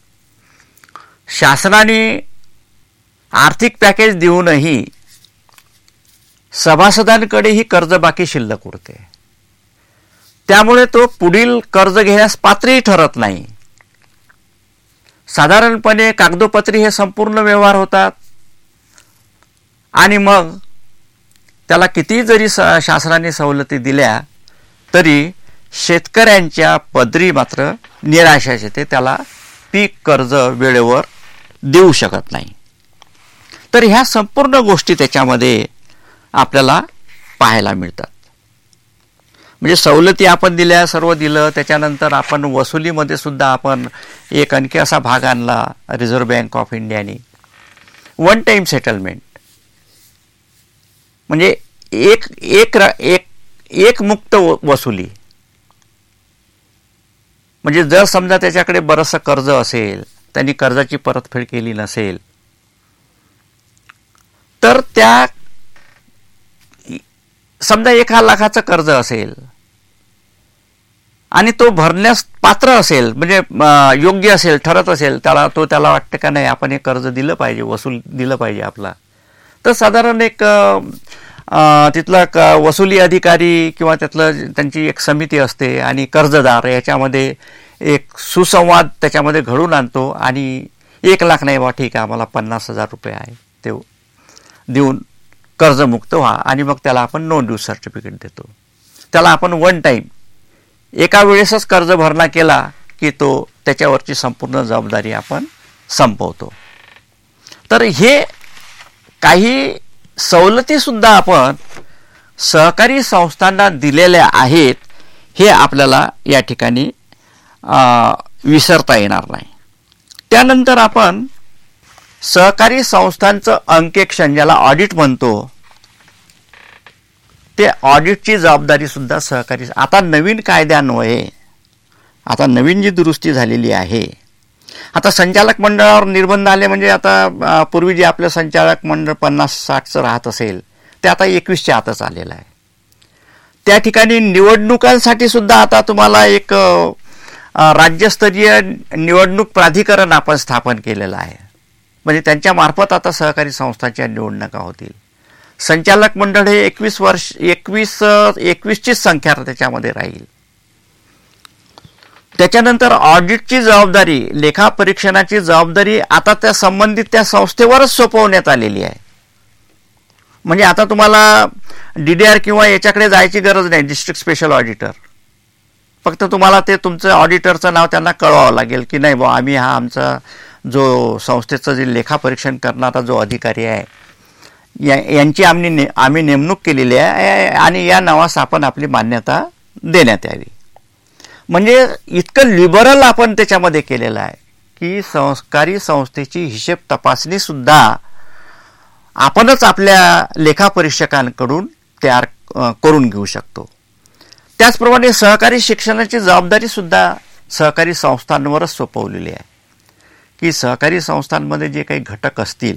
शासनाने आर्थिक पॅकेज देऊनही सभासदांकडे ही कर्ज बाकी शिल्लक उरते. त्यामुळे तो पुढील कर्ज घेण्यास पात्रही ठरत नाही. साधारणपणे कागदोपत्री हे संपूर्ण व्यवहार होतात आणि मग त्याला किती जरी शासनाने सवलती दिल्या तरी शेतकऱ्यांच्या पदरी मात्र निराशाच येते. त्याला पीक कर्ज वेळेवर देऊ शकत नाही. तर ह्या संपूर्ण गोष्टी त्याच्यामध्ये आपल्याला पाहायला मिळतात. म्हणजे सवलती आपण दिल्या, सर्व दिलं, त्याच्यानंतर आपण वसुलीमध्ये सुद्धा आपण एक आणखी असा भाग आणला रिझर्व्ह बँक ऑफ इंडियाने, वन टाइम सेटलमेंट. म्हणजे एक एक एक एक मुक्त वसुली. म्हणजे जर समजा त्याच्याकडे बरंचसं कर्ज असेल, त्यांनी कर्जाची परतफेड केली नसेल, तर त्या समजा एका लाखाचं कर्ज असेल आणि तो भरण्यास पात्र असेल, म्हणजे योग्य असेल, ठरत असेल, त्याला तो त्याला वाटतं का नाही आपण हे कर्ज दिलं पाहिजे, वसूल दिलं पाहिजे आपला, तर साधारण एक तिथला वसुली अधिकारी किंवा त्यातलं त्यांची एक समिती असते आणि कर्जदार याच्यामध्ये एक सुसंवाद त्याच्यामध्ये घडून आणतो आणि एक लाख नाही बा ठीक आहे आम्हाला पन्नास हजार रुपये आहे ते देऊन कर्जमुक्त व्हा आणि मग त्याला आपण नो ड्यू सर्टिफिकेट देतो. त्याला आपण वन टाईम एका वेळेसच कर्ज भरणा केला की तो त्याच्यावरची संपूर्ण जबाबदारी आपण संपवतो. तर हे काही सवलती सुद्धा आपण सहकारी संस्थांना दिलेल्या आहेत हे आपल्याला या ठिकाणी विसरता येणार नाही. त्यानंतर आपण सहकारी संस्थांचं अंकेक्षण ज्याला ऑडिट म्हणतो ते ऑडिटची जबाबदारी सुद्धा सहकारी, आता नवीन कायद्यान्वये आता नवीन जी दुरुस्ती झालेली आहे, आता संचालक मंडळावर निर्बंध आले. म्हणजे आता पूर्वी जे आपलं संचालक मंडळ पन्नास साठचं राहत असेल ते आता एकवीसच्या आतच आलेलं आहे. त्या ठिकाणी निवडणुकांसाठी सुद्धा आता तुम्हाला एक राज्यस्तरीय निवडणूक प्राधिकरण आपण स्थापन केलेलं आहे. म्हणजे त्यांच्या मार्फत आता सहकारी संस्थांच्या निवडणुका होतील. संचालक मंडळ हे एकवीस वर्ष एकवीस एकवीसचीच संख्या त्याच्यामध्ये राहील. त्याच्यानंतर ऑडिटची जबाबदारी, लेखा परीक्षणाची जबाबदारी आता त्या संबंधित त्या संस्थेवरच सोपवण्यात आलेली आहे. म्हणजे आता तुम्हाला डी डी आर किंवा याच्याकडे जायची गरज नाही, डिस्ट्रिक्ट स्पेशल ऑडिटर. फक्त तुम्हाला ते तुमचं ऑडिटरचं नाव त्यांना कळवावं लागेल की नाही बुवा आम्ही हा आमचा जो संस्थेचं जे लेखापरीक्षण करणारा जो अधिकारी आहे या यांची आम्ही ने आम्ही नेमणूक केलेली आहे आणि या नावास आपण आपली मान्यता देण्यात यावी. म्हणजे इतकं लिबरल आपण त्याच्यामध्ये केलेलं आहे की सहकारी संस्थेची हिशेब तपासणी सुद्धा आपणच आपल्या लेखापरीक्षकांकडून तयार करून घेऊ शकतो. त्याचप्रमाणे सहकारी शिक्षणाची जबाबदारी सुद्धा सहकारी संस्थांवरच सोपवलेली आहे की सहकारी संस्थांमध्ये जे काही घटक असतील,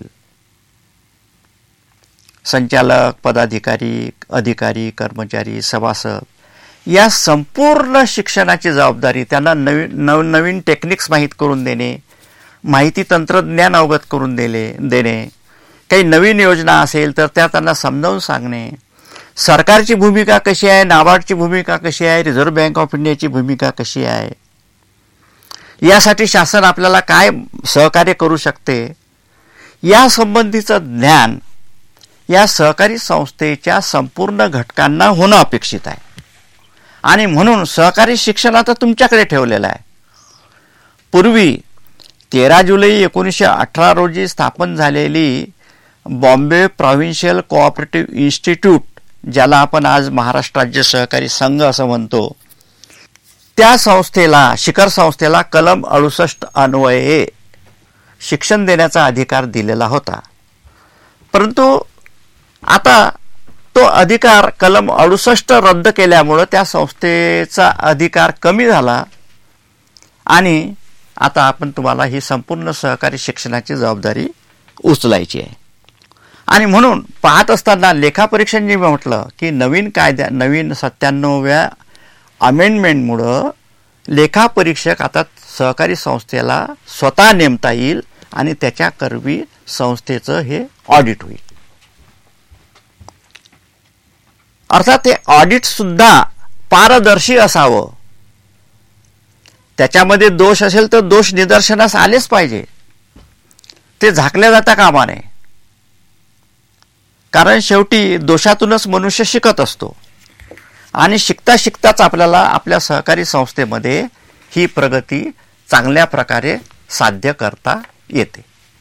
संचालक, पदाधिकारी, अधिकारी, कर्मचारी, सभासद, या संपूर्ण शिक्षणाची जबाबदारी त्यांना नवीन नवनवीन टेक्निक्स माहीत करून देणे, माहिती तंत्रज्ञान अवगत करून देणे देणे काही नवीन योजना असेल तर त्या त्यांना समजावून सांगणे, सरकारची भूमिका कशी आहे, नाबार्डची भूमिका कशी आहे, रिझर्व्ह बँक ऑफ इंडियाची भूमिका कशी आहे, यासाठी शासन आपल्याला काय सहकार्य करू शकते, या संबंधीचं ज्ञान या सहकारी संस्थेच्या संपूर्ण घटकांना होणं अपेक्षित आहे. आणि म्हणून सहकारी शिक्षण आता तुमच्याकडे ठेवलेलं आहे. पूर्वी तेरा जुलै एकोणीसशे अठरा रोजी स्थापन झालेली बॉम्बे प्रॉव्हिन्शियल कोऑपरेटिव्ह इन्स्टिट्यूट, ज्याला आपण आज महाराष्ट्र राज्य सहकारी संघ असं म्हणतो, त्या संस्थेला शिखर संस्थेला कलम अडुसष्ट अन्वये शिक्षण देण्याचा अधिकार दिलेला होता. परंतु आता तो अधिकार कलम अडुसष्ट रद्द केल्यामुळं त्या संस्थेचा अधिकार कमी झाला आणि आता आपण तुम्हाला ही संपूर्ण सहकारी शिक्षणाची जबाबदारी उचलायची आहे. आणि म्हणून पाहत असताना लेखापरीक्षण जे म्हटलं की नवीन कायद्या नवीन सत्त्याण्णव्या अमेंडमेंटमुळं लेखापरीक्षक आता सहकारी संस्थेला स्वतः नेमता येईल आणि त्याच्या करवी संस्थेचं हे ऑडिट होईल. अर्थात ते ऑडिट सुद्धा पारदर्शी असावं. त्याच्यामध्ये दोष असेल तर दोष निदर्शनास आलेच पाहिजे. ते झाकल्या जाता कामा नये. कारण शेवटी दोषातूनच मनुष्य शिकत असतो आणि शिकता शिकताच आपल्याला आपल्या सहकारी संस्थेमध्ये ही प्रगती चांगल्या प्रकारे साध्य करता येते.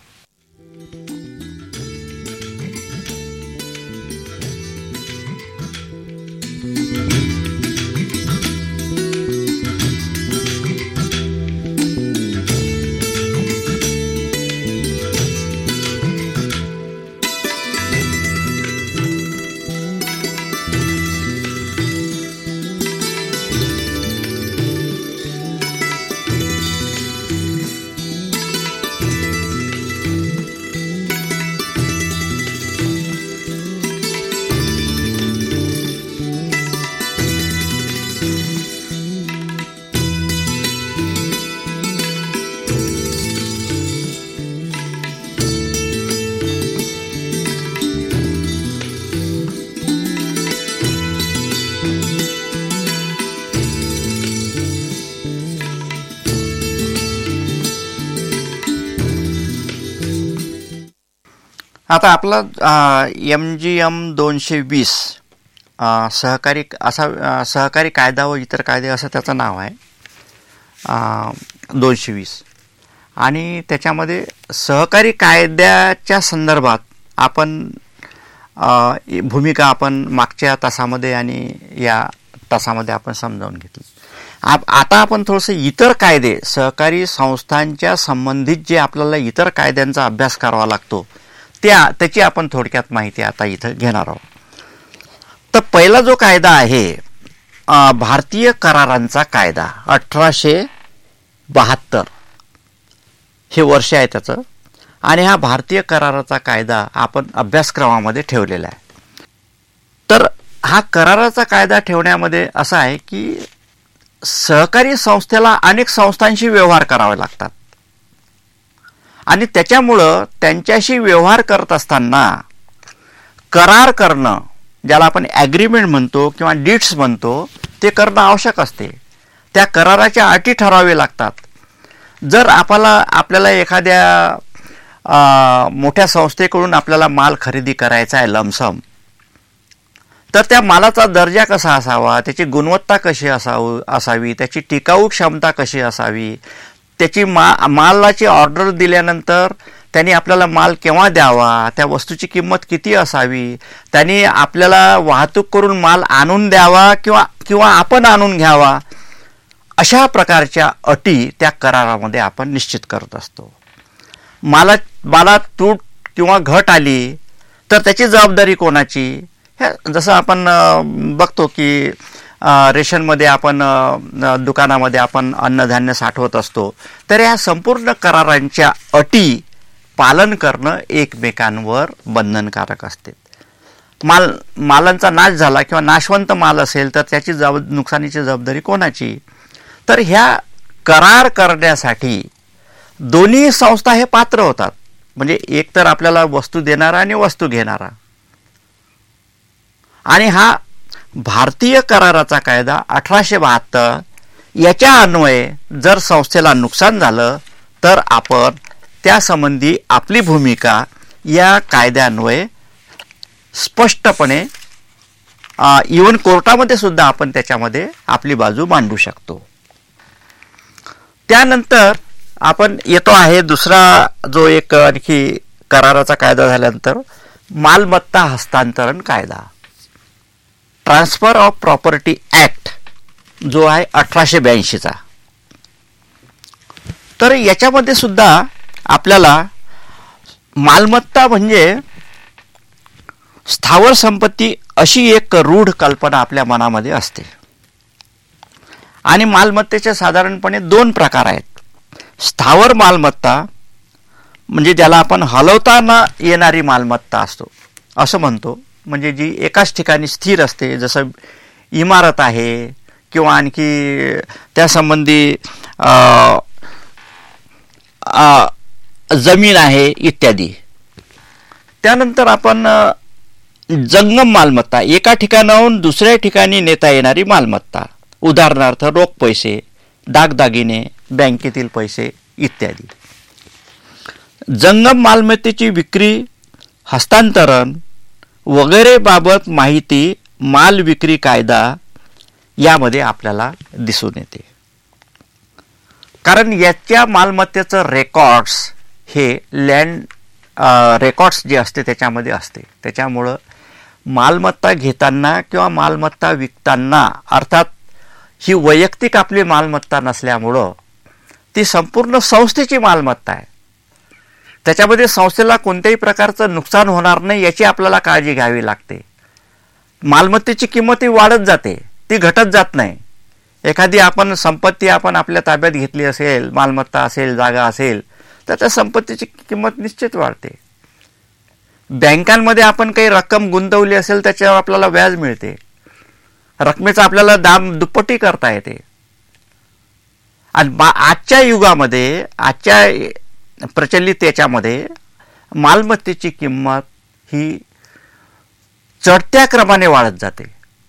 आता आपला एम जी एम दोनशे वीस सहकारी असा सहकारी कायदा व इतर कायदे असं त्याचं नाव आहे दोनशे वीस. आणि त्याच्यामध्ये सहकारी कायद्याच्या संदर्भात आपण भूमिका आपण मागच्या तासामध्ये आणि या तासामध्ये आपण समजावून घेतली. आता आपण थोडंसं इतर कायदे सहकारी संस्थांच्या संबंधित जे आपल्याला इतर कायद्यांचा अभ्यास करावा लागतो त्या त्याची आपण थोडक्यात माहिती आता इथं घेणार आहोत. तर पहिला जो कायदा आहे भारतीय करारांचा कायदा अठराशे बहात्तर हे वर्ष आहे त्याचं. आणि हा भारतीय कराराचा कायदा आपण अभ्यासक्रमामध्ये ठेवलेला आहे. तर हा कराराचा कायदा ठेवण्यामध्ये असं आहे की सहकारी संस्थेला अनेक संस्थांशी व्यवहार करावे लागतात आणि त्याच्यामुळं त्यांच्याशी व्यवहार करत असताना करार करणं ज्याला आपण ॲग्रीमेंट म्हणतो किंवा डीड्स म्हणतो ते करणं आवश्यक असते. त्या कराराच्या अटी ठरावे लागतात. जर आपल्याला आपल्याला एखाद्या मोठ्या संस्थेकडून आपल्याला माल खरेदी करायचा आहे लमसम, तर त्या मालाचा दर्जा कसा असावा, त्याची गुणवत्ता कशी असावी असावी त्याची टिकाऊ क्षमता कशी असावी, त्याची मा मालाची ऑर्डर दिल्यानंतर त्यांनी आपल्याला माल केव्हा द्यावा, त्या वस्तूची किंमत किती असावी, त्यांनी आपल्याला वाहतूक करून माल आणून द्यावा किंवा किंवा आपण आणून घ्यावा, अशा प्रकारच्या अटी त्या करारामध्ये आपण निश्चित करत असतो. माला मालात तूट किंवा घट आली तर त्याची जबाबदारी कोणाची, हे जसं आपण बघतो की रेशनमध्ये आपण दुकानामध्ये आपण अन्नधान्य साठवत असतो, तर या संपूर्ण करारांच्या अटी पालन करणं एकमेकांवर बंधनकारक असते. माल मालांचा नाश झाला किंवा नाशवंत माल असेल तर त्याची जबाब नुकसानीची जबाबदारी कोणाची. तर ह्या करार करण्यासाठी दोन्ही संस्था हे पात्र होतात. म्हणजे एक तर आपल्याला वस्तू देणारा आणि वस्तू घेणारा. आणि हा भारतीय कराराचा कायदा अठराशे बहात्तर याच्या अन्वये जर संस्थेला नुकसान झालं तर आपण त्यासंबंधी आपली भूमिका या कायद्यान्वये स्पष्टपणे इव्हन कोर्टामध्ये सुद्धा आपण त्याच्यामध्ये आपली बाजू मांडू शकतो. त्यानंतर आपण येतो आहे दुसरा जो एक आणखी कराराचा कायदा झाल्यानंतर मालमत्ता हस्तांतरण कायदा, ट्रान्सफर ऑफ प्रॉपर्टी ऍक्ट जो आहे अठराशे ब्याऐंशीचा. तर याच्यामध्ये सुद्धा आपल्याला मालमत्ता म्हणजे स्थावर संपत्ती अशी एक रूढ कल्पना आपल्या मनामध्ये असते. आणि मालमत्तेचे साधारणपणे दोन प्रकार आहेत. स्थावर मालमत्ता म्हणजे ज्याला आपण हलवताना येणारी मालमत्ता असतो असं म्हणतो, म्हणजे जी एकाच ठिकाणी स्थिर असते, जसं इमारत आहे किंवा आणखी त्यासंबंधी जमीन आहे इत्यादी. त्यानंतर आपण जंगम मालमत्ता, एका ठिकाणाहून दुसऱ्या ठिकाणी नेता येणारी मालमत्ता, उदाहरणार्थ रोख पैसे, दागदागिने, बँकेतील पैसे इत्यादी. जंगम मालमत्तेची विक्री, हस्तांतरण वगैरे बाबत माहिती माल विक्री कायदा यामध्ये आपल्याला दिसून येते. कारण याच्या मालमत्तेचं रेकॉर्ड्स हे लँड रेकॉर्ड्स जे असते त्याच्यामध्ये असते. त्याच्यामुळं मालमत्ता घेताना किंवा मालमत्ता विकताना, अर्थात ही वैयक्तिक आपली मालमत्ता नसल्यामुळं ती संपूर्ण संस्थेची मालमत्ता आहे. त्याच्यामध्ये संस्थेला कोणत्याही प्रकारचं नुकसान होणार नाही याची आपल्याला काळजी घ्यावी लागते. मालमत्तेची किंमत ही वाढत जाते, ती घटत जात नाही. एखादी आपण संपत्ती आपण आपल्या ताब्यात घेतली असेल, मालमत्ता असेल, जागा असेल, तर त्या संपत्तीची किंमत निश्चित वाढते. बँकांमध्ये आपण काही रक्कम गुंतवली असेल त्याच्यावर आपल्याला व्याज मिळते, रकमेचा आपल्याला दाम दुप्पटी करता येते. आणि आजच्या युगामध्ये, आजच्या प्रचलित याच्यामध्ये मालमत्तेची किंमत ही चढत्या क्रमाने वाढत जाते.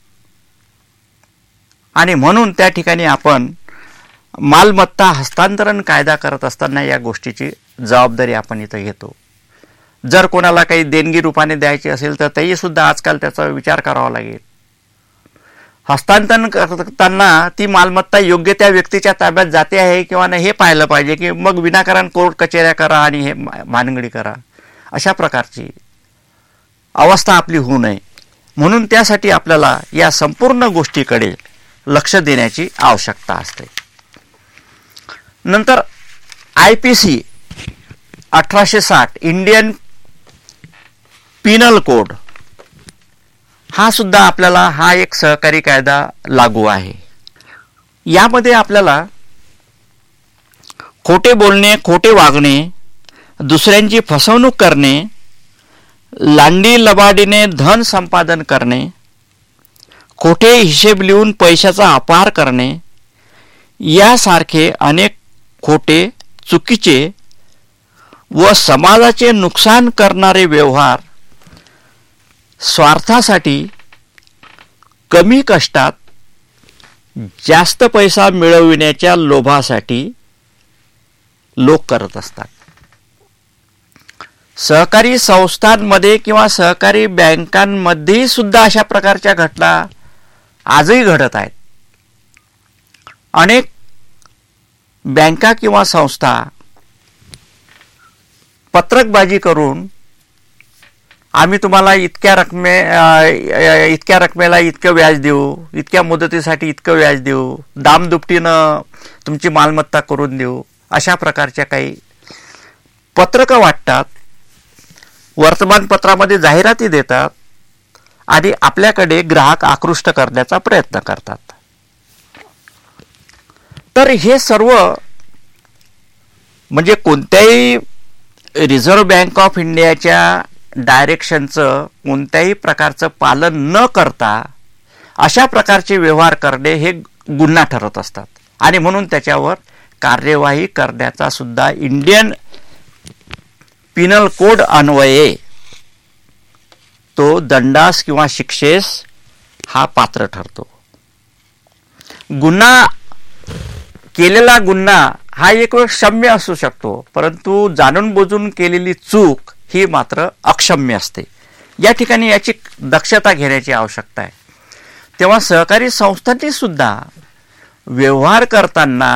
आणि म्हणून त्या ठिकाणी आपण मालमत्ता हस्तांतरण कायदा करत असताना या गोष्टीची जबाबदारी आपण इथं घेतो. जर कोणाला काही देणगी रूपाने द्यायची असेल तर तेही सुद्धा आजकाल त्याचा विचार करावा लागेल. हस्तांतरण करताना ती मालमत्ता योग्य त्या व्यक्तीच्या ताब्यात जाते आहे किंवा नाही हे पाहिलं पाहिजे, की मग विनाकारण कोर्ट कचेऱ्या करा आणि हे भानगडी करा, अशा प्रकारची अवस्था आपली होऊ नये. म्हणून त्यासाठी आपल्याला या संपूर्ण गोष्टीकडे लक्ष देण्याची आवश्यकता असते. नंतर आय पी सी अठराशे साठ इंडियन पिनल कोड हा सुद्धा आपल्याला हा एक सहकारी कायदा लागू आहे. यामध्ये आपल्याला खोटे बोलणे, खोटे वागणे, दुसऱ्यांची फसवणूक करणे, लांडी लबाडीने धन संपादन करणे, खोटे हिशेब लिहून पैशाचा अपहार करणे यासारखे अनेक खोटे, चुकीचे व समाजाचे नुकसान करणारे व्यवहार स्वार्थासाठी कमी कष्टात जास्त पैसा मिळविण्याच्या लोभासाठी लोक करत असतात. सहकारी संस्थांमध्ये किंवा सहकारी बँकांमध्ये सुद्धा अशा प्रकारच्या घटना आजही घडत आहेत. अनेक बँका किंवा संस्था पत्रकबाजी करून आम्ही तुम्हाला इतक्या रकमे इतक्या रकमेला इतकं व्याज देऊ, इतक्या मुदतीसाठी इतकं व्याज देऊ, दामदुपटीनं तुमची मालमत्ता करून देऊ, अशा प्रकारच्या काही पत्रकं वाटतात, वर्तमानपत्रामध्ये जाहिराती देतात आणि आपल्याकडे ग्राहक आकृष्ट करण्याचा प्रयत्न करतात. तर हे सर्व म्हणजे कोणत्याही रिझर्व्ह बँक ऑफ इंडियाच्या डायरेक्शनचं कोणत्याही प्रकारचं पालन न करता अशा प्रकारचे व्यवहार करणे हे गुन्हा ठरत असतात. आणि म्हणून त्याच्यावर कार्यवाही करण्याचा सुद्धा इंडियन पिनल कोड अन्वये तो दंडास किंवा शिक्षेस हा पात्र ठरतो. गुन्हा केलेला गुन्हा हा एक वेळ क्षम्य असू शकतो, परंतु जाणून बुजून केलेली चूक ही मात्र अक्षम्य असते. या ठिकाणी याची दक्षता घेण्याची आवश्यकता आहे. तेव्हा सहकारी संस्थांनी सुद्धा व्यवहार करताना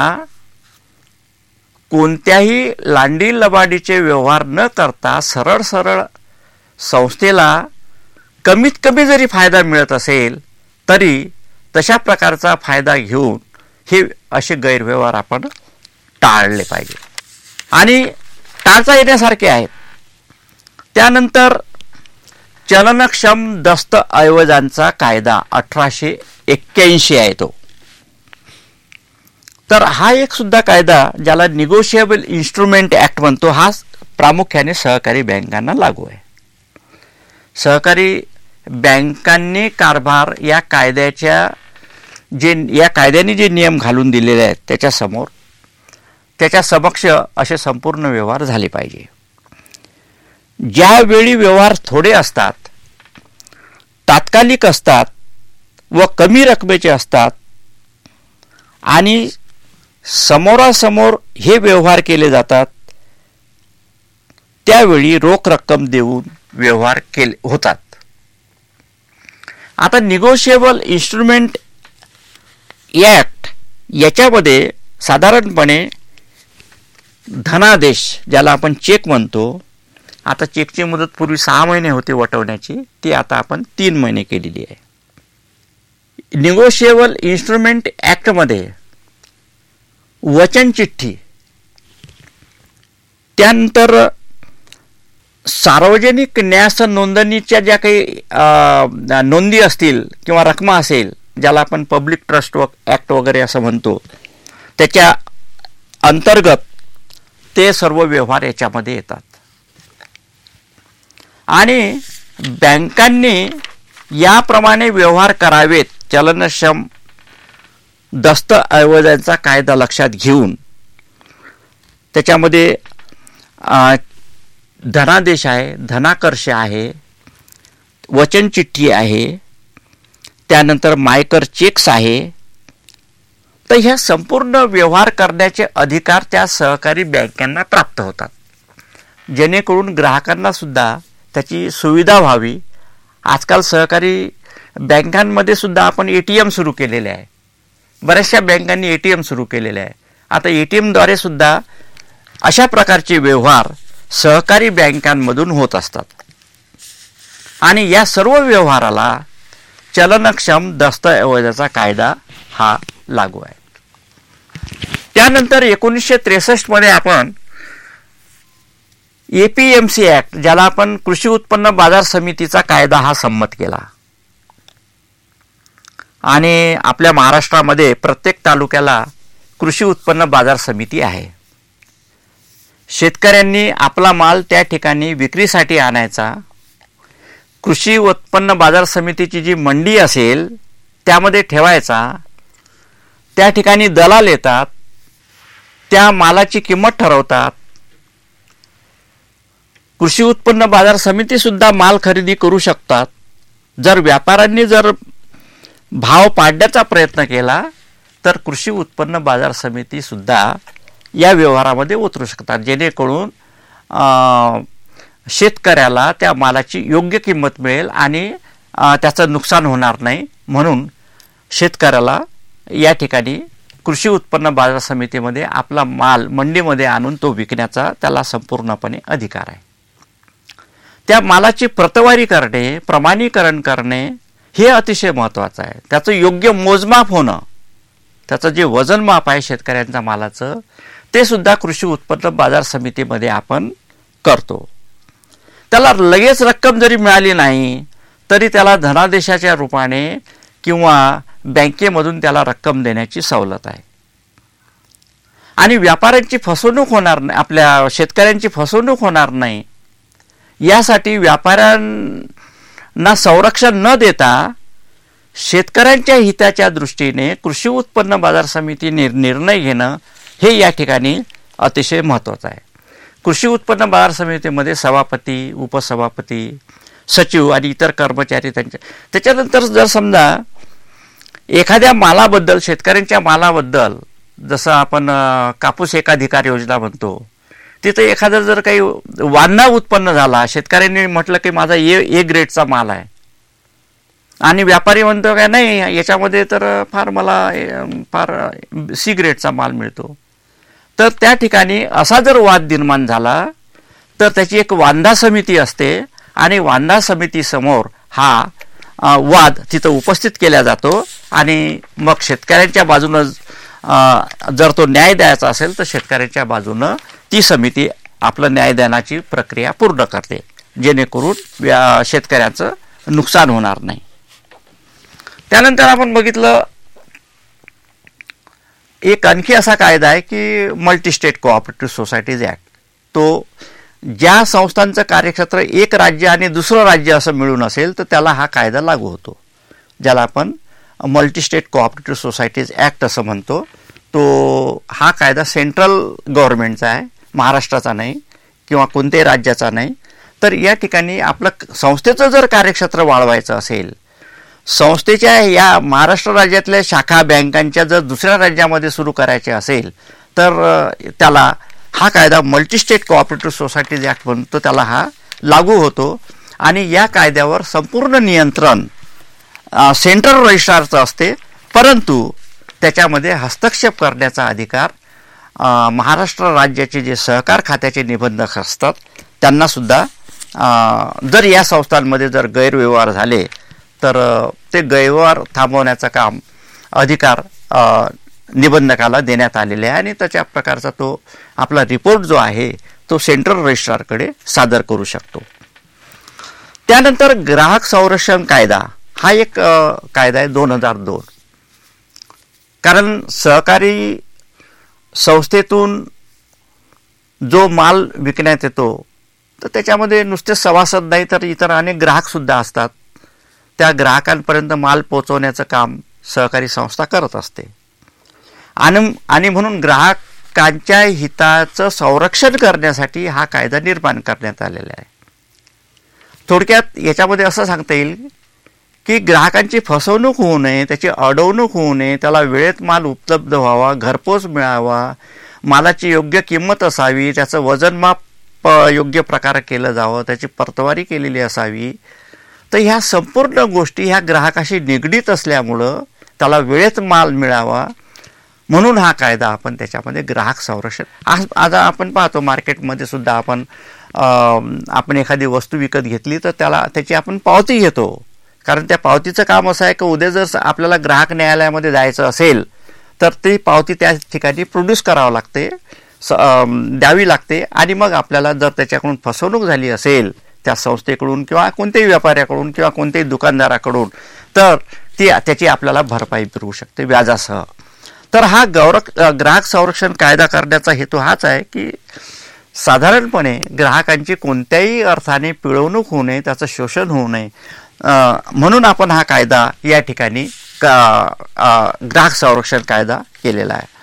कोणत्याही लांडी लबाडीचे व्यवहार न करता सरळ सरळ संस्थेला कमीत कमी जरी फायदा मिळत असेल तरी तशा प्रकारचा फायदा घेऊन हे असे गैरव्यवहार आपण टाळले पाहिजे आणि टाळता येण्यासारखे आहेत. त्यानंतर चलनक्षम दस्तऐवजांचा कायदा अठराशे एक्क्याऐंशी आहे तो. तर हा एक सुद्धा कायदा ज्याला निगोशिएबल इन्स्ट्रुमेंट ॲक्ट म्हणतो, हा प्रामुख्याने सहकारी बँकांना लागू आहे. सहकारी बँकांनी कारभार या कायद्याच्या जे या कायद्याने जे नियम घालून दिलेले आहेत त्याच्यासमोर त्याच्या समक्ष असे संपूर्ण व्यवहार झाले पाहिजे. ज्यावेळी व्यवहार थोडे असतात, तात्कालिक असतात व कमी रकमेचे असतात आणि समोरासमोर हे व्यवहार केले जातात, त्यावेळी रोख रक्कम देऊन व्यवहार केले होतात. आता निगोशिएबल इन्स्ट्रुमेंट ॲक्ट याच्यामध्ये साधारणपणे धनादेश, ज्याला आपण चेक म्हणतो, आता चेकची मुदत पूर्वी सहा महिने होते वटवण्याची, ती आता आपण तीन महिने केलेली आहे. निगोशिएबल इन्स्ट्रुमेंट ॲक्टमध्ये वचन चिठ्ठी, त्यानंतर सार्वजनिक न्यास नोंदणीच्या ज्या काही नोंदी असतील किंवा रकमा असेल, ज्याला आपण पब्लिक ट्रस्ट ॲक्ट वगैरे असं म्हणतो, त्याच्या अंतर्गत ते सर्व व्यवहार याच्यामध्ये येतात. आणि बँकांनी याप्रमाणे व्यवहार करावेत चलनक्षम दस्तऐवजांचा कायदा लक्षात घेऊन. त्याच्यामध्ये धनादेश आहे, धनाकर्ष आहे, वचन चिठ्ठी आहे, त्यानंतर मायकर चेक्स आहे. तर ह्या संपूर्ण व्यवहार करण्याचे अधिकार त्या सहकारी बँकांना प्राप्त होतात, जेणेकरून ग्राहकांना सुद्धा त्याची सुविधा व्हावी. आजकाल सहकारी बँकांमध्ये सुद्धा आपण ए टी एम सुरू केलेले आहे, बऱ्याचशा बँकांनी ए टी एम सुरू केलेले आहे. आता ए टी एमद्वारे सुद्धा अशा प्रकारचे व्यवहार सहकारी बँकांमधून होत असतात आणि या सर्व व्यवहाराला चलनक्षम दस्तऐवजाचा कायदा हा लागू आहे. त्यानंतर एकोणीसशे त्रेसष्ट मध्ये आपण A P M C act, ज्याला आपण कृषी उत्पन्न बाजार समितीचा कायदा, हा संमत केला आणि आपल्या महाराष्ट्रामध्ये प्रत्येक तालुक्याला कृषी उत्पन्न बाजार समिती आहे. शेतकऱ्यांनी आपला माल त्या ठिकाणी विक्रीसाठी आणायचा. कृषी उत्पन्न बाजार समितीची जी मंडी असेल त्यामध्ये ठेवायचा. त्या ठिकाणी दलाल येतात, त्या मालाची किंमत ठरवतात. कृषी उत्पन्न बाजार समिती सुद्धा माल खरेदी करू शकतात. जर व्यापाऱ्यांनी जर भाव पाडण्याचा प्रयत्न केला तर कृषी उत्पन्न बाजार समिती सुद्धा या व्यवहारामध्ये उतरू शकतात, जेणेकरून शेतकऱ्याला त्या मालाची योग्य किंमत मिळेल आणि त्याचं नुकसान होणार नाही. म्हणून शेतकऱ्याला या ठिकाणी कृषी उत्पन्न बाजार समितीमध्ये आपला माल मंडीमध्ये आणून तो विकण्याचा त्याला संपूर्णपणे अधिकार आहे. त्या मालाची प्रतवारी करणे, प्रमाणीकरण करणे हे अतिशय महत्त्वाचं आहे. त्याचं योग्य मोजमाप होणं, त्याचं जे वजनमाप आहे शेतकऱ्यांच्या मालाचं, ते सुद्धा कृषी उत्पन्न बाजार समितीमध्ये आपण करतो. त्याला लगेच रक्कम जरी मिळाली नाही तरी त्याला धनादेशाच्या रूपाने किंवा बँकेमधून त्याला रक्कम देण्याची सवलत आहे. आणि व्यापाऱ्यांची फसवणूक होणार नाही, आपल्या शेतकऱ्यांची फसवणूक होणार नाही, यासाठी व्यापाऱ्यांना संरक्षण न देता शेतकऱ्यांच्या हिताच्या दृष्टीने कृषी उत्पन्न बाजार समितीने निर्णय घेणं हे या ठिकाणी अतिशय महत्त्वाचं आहे. कृषी उत्पन्न बाजार समितीमध्ये सभापती, उपसभापती, सचिव आणि इतर कर्मचारी त्यांच्या. त्याच्यानंतर जर समजा एखाद्या मालाबद्दल, शेतकऱ्यांच्या मालाबद्दल, जसं आपण कापूस एकाधिकार योजना म्हणतो, तिथं एखादं जर काही वांदा उत्पन्न झाला, शेतकऱ्यांनी म्हटलं की माझा ए ए ग्रेडचा माल आहे आणि व्यापारी म्हणतो काय नाही, याच्यामध्ये तर फार मला फार सी ग्रेडचा माल मिळतो, तर त्या ठिकाणी असा जर वाद निर्माण झाला तर त्याची एक वांदा समिती असते आणि वांदा समितीसमोर हा वाद तिथं उपस्थित केला जातो आणि मग शेतकऱ्यांच्या बाजूनं जर तो न्याय द्यायचा असेल तर शेतकऱ्यांच्या बाजूनं ती समिती आपलं न्यायदानाची प्रक्रिया पूर्ण करते, जेणेकरून शेतकऱ्याचं नुकसान होणार नाही. त्यानंतर आपण बघितलं एक आणखी असा कायदा आहे की multi state cooperative societies act. तो ज्या संस्थांचं कार्यक्षेत्र एक राज्य आणि दुसरं राज्य असं मिळून असेल तर त्याला हा कायदा लागू होतो, ज्याला आपण multi state cooperative societies act असं म्हणतो. तो हा कायदा सेंट्रल गव्हर्नमेंटचा आहे, महाराष्ट्राचा नाही किंवा कोणत्याही राज्याचा नाही. तर या ठिकाणी आपलं संस्थेचं जर कार्यक्षेत्र वाढवायचं असेल, संस्थेच्या या महाराष्ट्र राज्यातल्या शाखा बँकांच्या जर दुसऱ्या राज्यामध्ये सुरू करायचे असेल तर त्याला हा कायदा multi state cooperative societies act म्हणतो, त्याला हा लागू होतो. आणि या कायद्यावर संपूर्ण नियंत्रण सेंट्रल रजिस्ट्रारचं असते, परंतु त्याच्यामध्ये हस्तक्षेप करण्याचा अधिकार महाराष्ट्र राज्याचे जे सहकार खात्याचे निबंधक असतात त्यांनासुद्धा, जर या संस्थांमध्ये जर गैरव्यवहार झाले तर ते गैरव्यवहार थांबवण्याचं काम अधिकार निबंधकाला देण्यात आलेले आहे आणि त्याच्या प्रकारचा तो आपला रिपोर्ट जो आहे तो सेंट्रल रजिस्ट्रारकडे सादर करू शकतो. त्यानंतर ग्राहक संरक्षण कायदा हा एक कायदा आहे दोन हजार दोन. कारण सहकारी संस्थेतून जो माल विकण्यात येतो तर त्याच्यामध्ये नुसते सभासद नाही तर इतर अनेक ग्राहकसुद्धा असतात. त्या ग्राहकांपर्यंत माल पोचवण्याचं काम सहकारी संस्था करत असते आणि आणि म्हणून ग्राहकांच्या हिताचं संरक्षण करण्यासाठी हा कायदा निर्माण करण्यात आलेला आहे. थोडक्यात याच्यामध्ये असं सांगता येईल की ग्राहकांची फसवणूक होऊ नये, त्याची अडवणूक होऊ नये, त्याला वेळेत माल उपलब्ध व्हावा, घरपोच मिळावा, मालाची योग्य किंमत असावी, त्याचं वजनमाप योग्य प्रकारे केलं जावं, त्याची परतवारी केलेली असावी. तर ह्या संपूर्ण गोष्टी ह्या ग्राहकाशी निगडीत असल्यामुळं त्याला वेळेत माल मिळावा म्हणून हा कायदा आपण त्याच्यामध्ये ग्राहक संरक्षण. आज आज आपण पाहतो मार्केटमध्ये सुद्धा आपण आपण एखादी वस्तू विकत घेतली तर त्याला त्याची आपण पावती घेतो, कारण त्या पावतीचं काम असं आहे की उद्या जर आपल्याला ग्राहक न्यायालयामध्ये जायचं असेल तर ती पावती त्या ठिकाणी प्रोड्यूस करावं लागते, द्यावी लागते आणि मग आपल्याला जर त्याच्याकडून फसवणूक झाली असेल त्या संस्थेकडून किंवा कोणत्याही व्यापाऱ्याकडून किंवा कोणत्याही दुकानदाराकडून तर ती त्याची आपल्याला भरपाई मिळू शकते व्याजासह. तर हा गौरक ग्राहक संरक्षण कायदा करण्याचा हेतू हाच आहे की साधारणपणे ग्राहकांची कोणत्याही अर्थाने पिळवणूक होऊ नये, त्याचं शोषण होऊ नये म्हणून आपण हा कायदा या ठिकाणी ग्राहक संरक्षण कायदा केलेला आहे.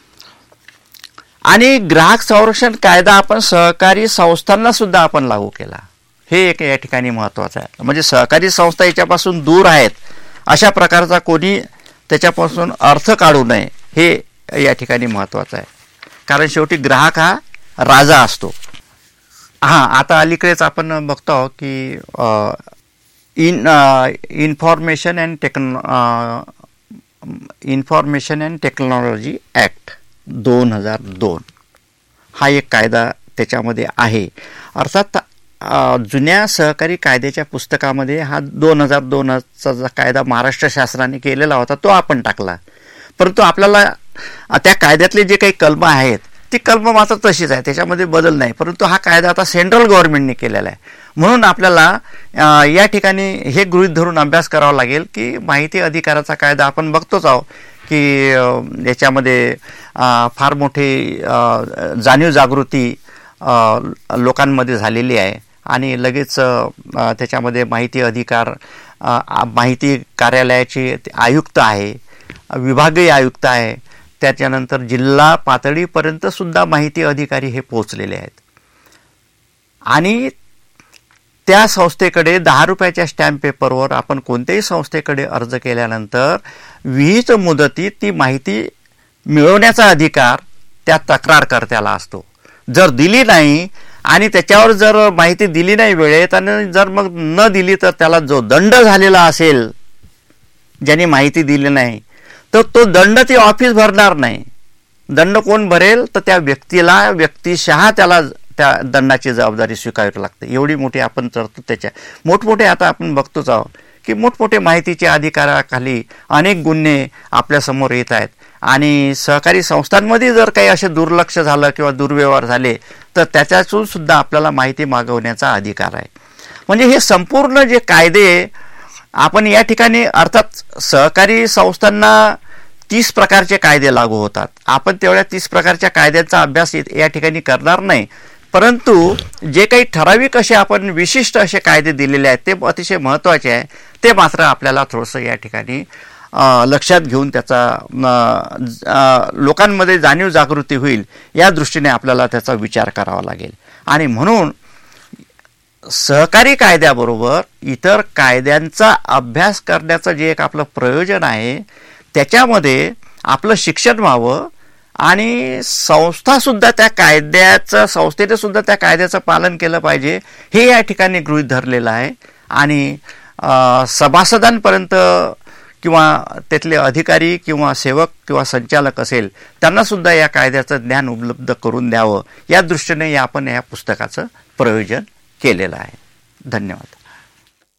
आणि ग्राहक संरक्षण कायदा आपण सहकारी संस्थांना सुद्धा आपण लागू केला, हे एक या ठिकाणी महत्त्वाचं आहे. म्हणजे सहकारी संस्था याच्यापासून दूर आहेत अशा प्रकारचा कोणी त्याच्यापासून अर्थ काढू नये हे या ठिकाणी महत्त्वाचं आहे, कारण शेवटी ग्राहक हा राजा असतो. हां, आता अलीकडेच आपण बघतो आहोत की in information and techno information and technology act दोन हजार दोन हा एक कायदा त्याच्यामध्ये आहे. अर्थात जुन्या सहकारी कायद्याच्या पुस्तकामध्ये हा दोन हजार दोनचा जो कायदा महाराष्ट्र शासनाने केलेला होता तो आपण टाकला, परंतु आपल्याला त्या कायद्यातले जे काही कलमं आहेत ती कलमं मात्र तशीच आहे, त्याच्यामध्ये बदल नाही. परंतु हा कायदा आता सेंट्रल गव्हर्नमेंटने केलेला आहे म्हणून आपल्याला या ठिकाणी हे गृहीत धरून अभ्यास करावा लागेल की माहिती अधिकाराचा कायदा आपण बघतोच आहोत की याच्यामध्ये फार मोठी जाणीव जागृती लोकांमध्ये झालेली आहे आणि लगेच त्याच्यामध्ये माहिती अधिकार माहिती कार्यालयाचे आयुक्त आहे, विभागीय आयुक्त आहे, त्याच्यानंतर जिल्हा पातळीपर्यंत सुद्धा माहिती अधिकारी हे पोहोचलेले आहेत आणि त्या संस्थेकडे दहा रुपयाच्या स्टॅम्प पेपरवर आपण कोणत्याही संस्थेकडे अर्ज केल्यानंतर विहित मुदतीत ती माहिती मिळवण्याचा अधिकार त्या तक्रारकर्त्याला असतो. जर दिली नाही आणि त्याच्यावर जर माहिती दिली नाही वेळेत आणि जर मग न दिली तर त्याला जो दंड झालेला असेल ज्याने माहिती दिली नाही तर तो दंड ते ऑफिस भरणार नाही. दंड कोण भरेल तर त्या व्यक्तीला व्यक्तिशः त्याला त्या दंडाची जबाबदारी स्वीकारावी लागते. एवढी मोठी आपण तरतूद त्याच्या मोठमोठे आता आपण बघतोच आहोत की मोठमोठे माहितीच्या अधिकाराखाली अनेक गुन्हे आपल्यासमोर येत आहेत आणि सहकारी संस्थांमध्ये जर काही असे दुर्लक्ष झालं किंवा दुर्व्यवहार झाले तर त्याच्यातून सुद्धा आपल्याला माहिती मागवण्याचा अधिकार आहे. म्हणजे हे संपूर्ण जे कायदे आपण या ठिकाणी, अर्थात सहकारी संस्थांना तीस प्रकारचे कायदे लागू होतात. आपण तेवढ्या तीस प्रकारच्या कायद्यांचा अभ्यास या ठिकाणी करणार नाही, परंतु जे काही ठराविक असे आपण विशिष्ट असे कायदे दिलेले आहेत ते अतिशय महत्त्वाचे आहे, ते मात्र आपल्याला थोडंसं या ठिकाणी लक्षात घेऊन त्याचा लोकांमध्ये जाणीव जागृती होईल या दृष्टीने आपल्याला त्याचा विचार करावा लागेल. आणि म्हणून सहकारी कायद्याबरोबर इतर कायद्यांचा अभ्यास करण्याचं जे एक आपलं प्रयोजन आहे त्याच्यामध्ये आपलं शिक्षण व्हावं आणि संस्थासुद्धा त्या कायद्याचं संस्थेने सुद्धा त्या कायद्याचं पालन केलं पाहिजे हे या ठिकाणी गृहीत धरलेलं आहे. आणि सभासदांपर्यंत किंवा त्यातले अधिकारी किंवा सेवक किंवा संचालक असेल त्यांना सुद्धा या कायद्याचं ज्ञान उपलब्ध करून द्यावं या दृष्टीने आपण या पुस्तकाचं प्रयोजन केलेलं आहे. धन्यवाद.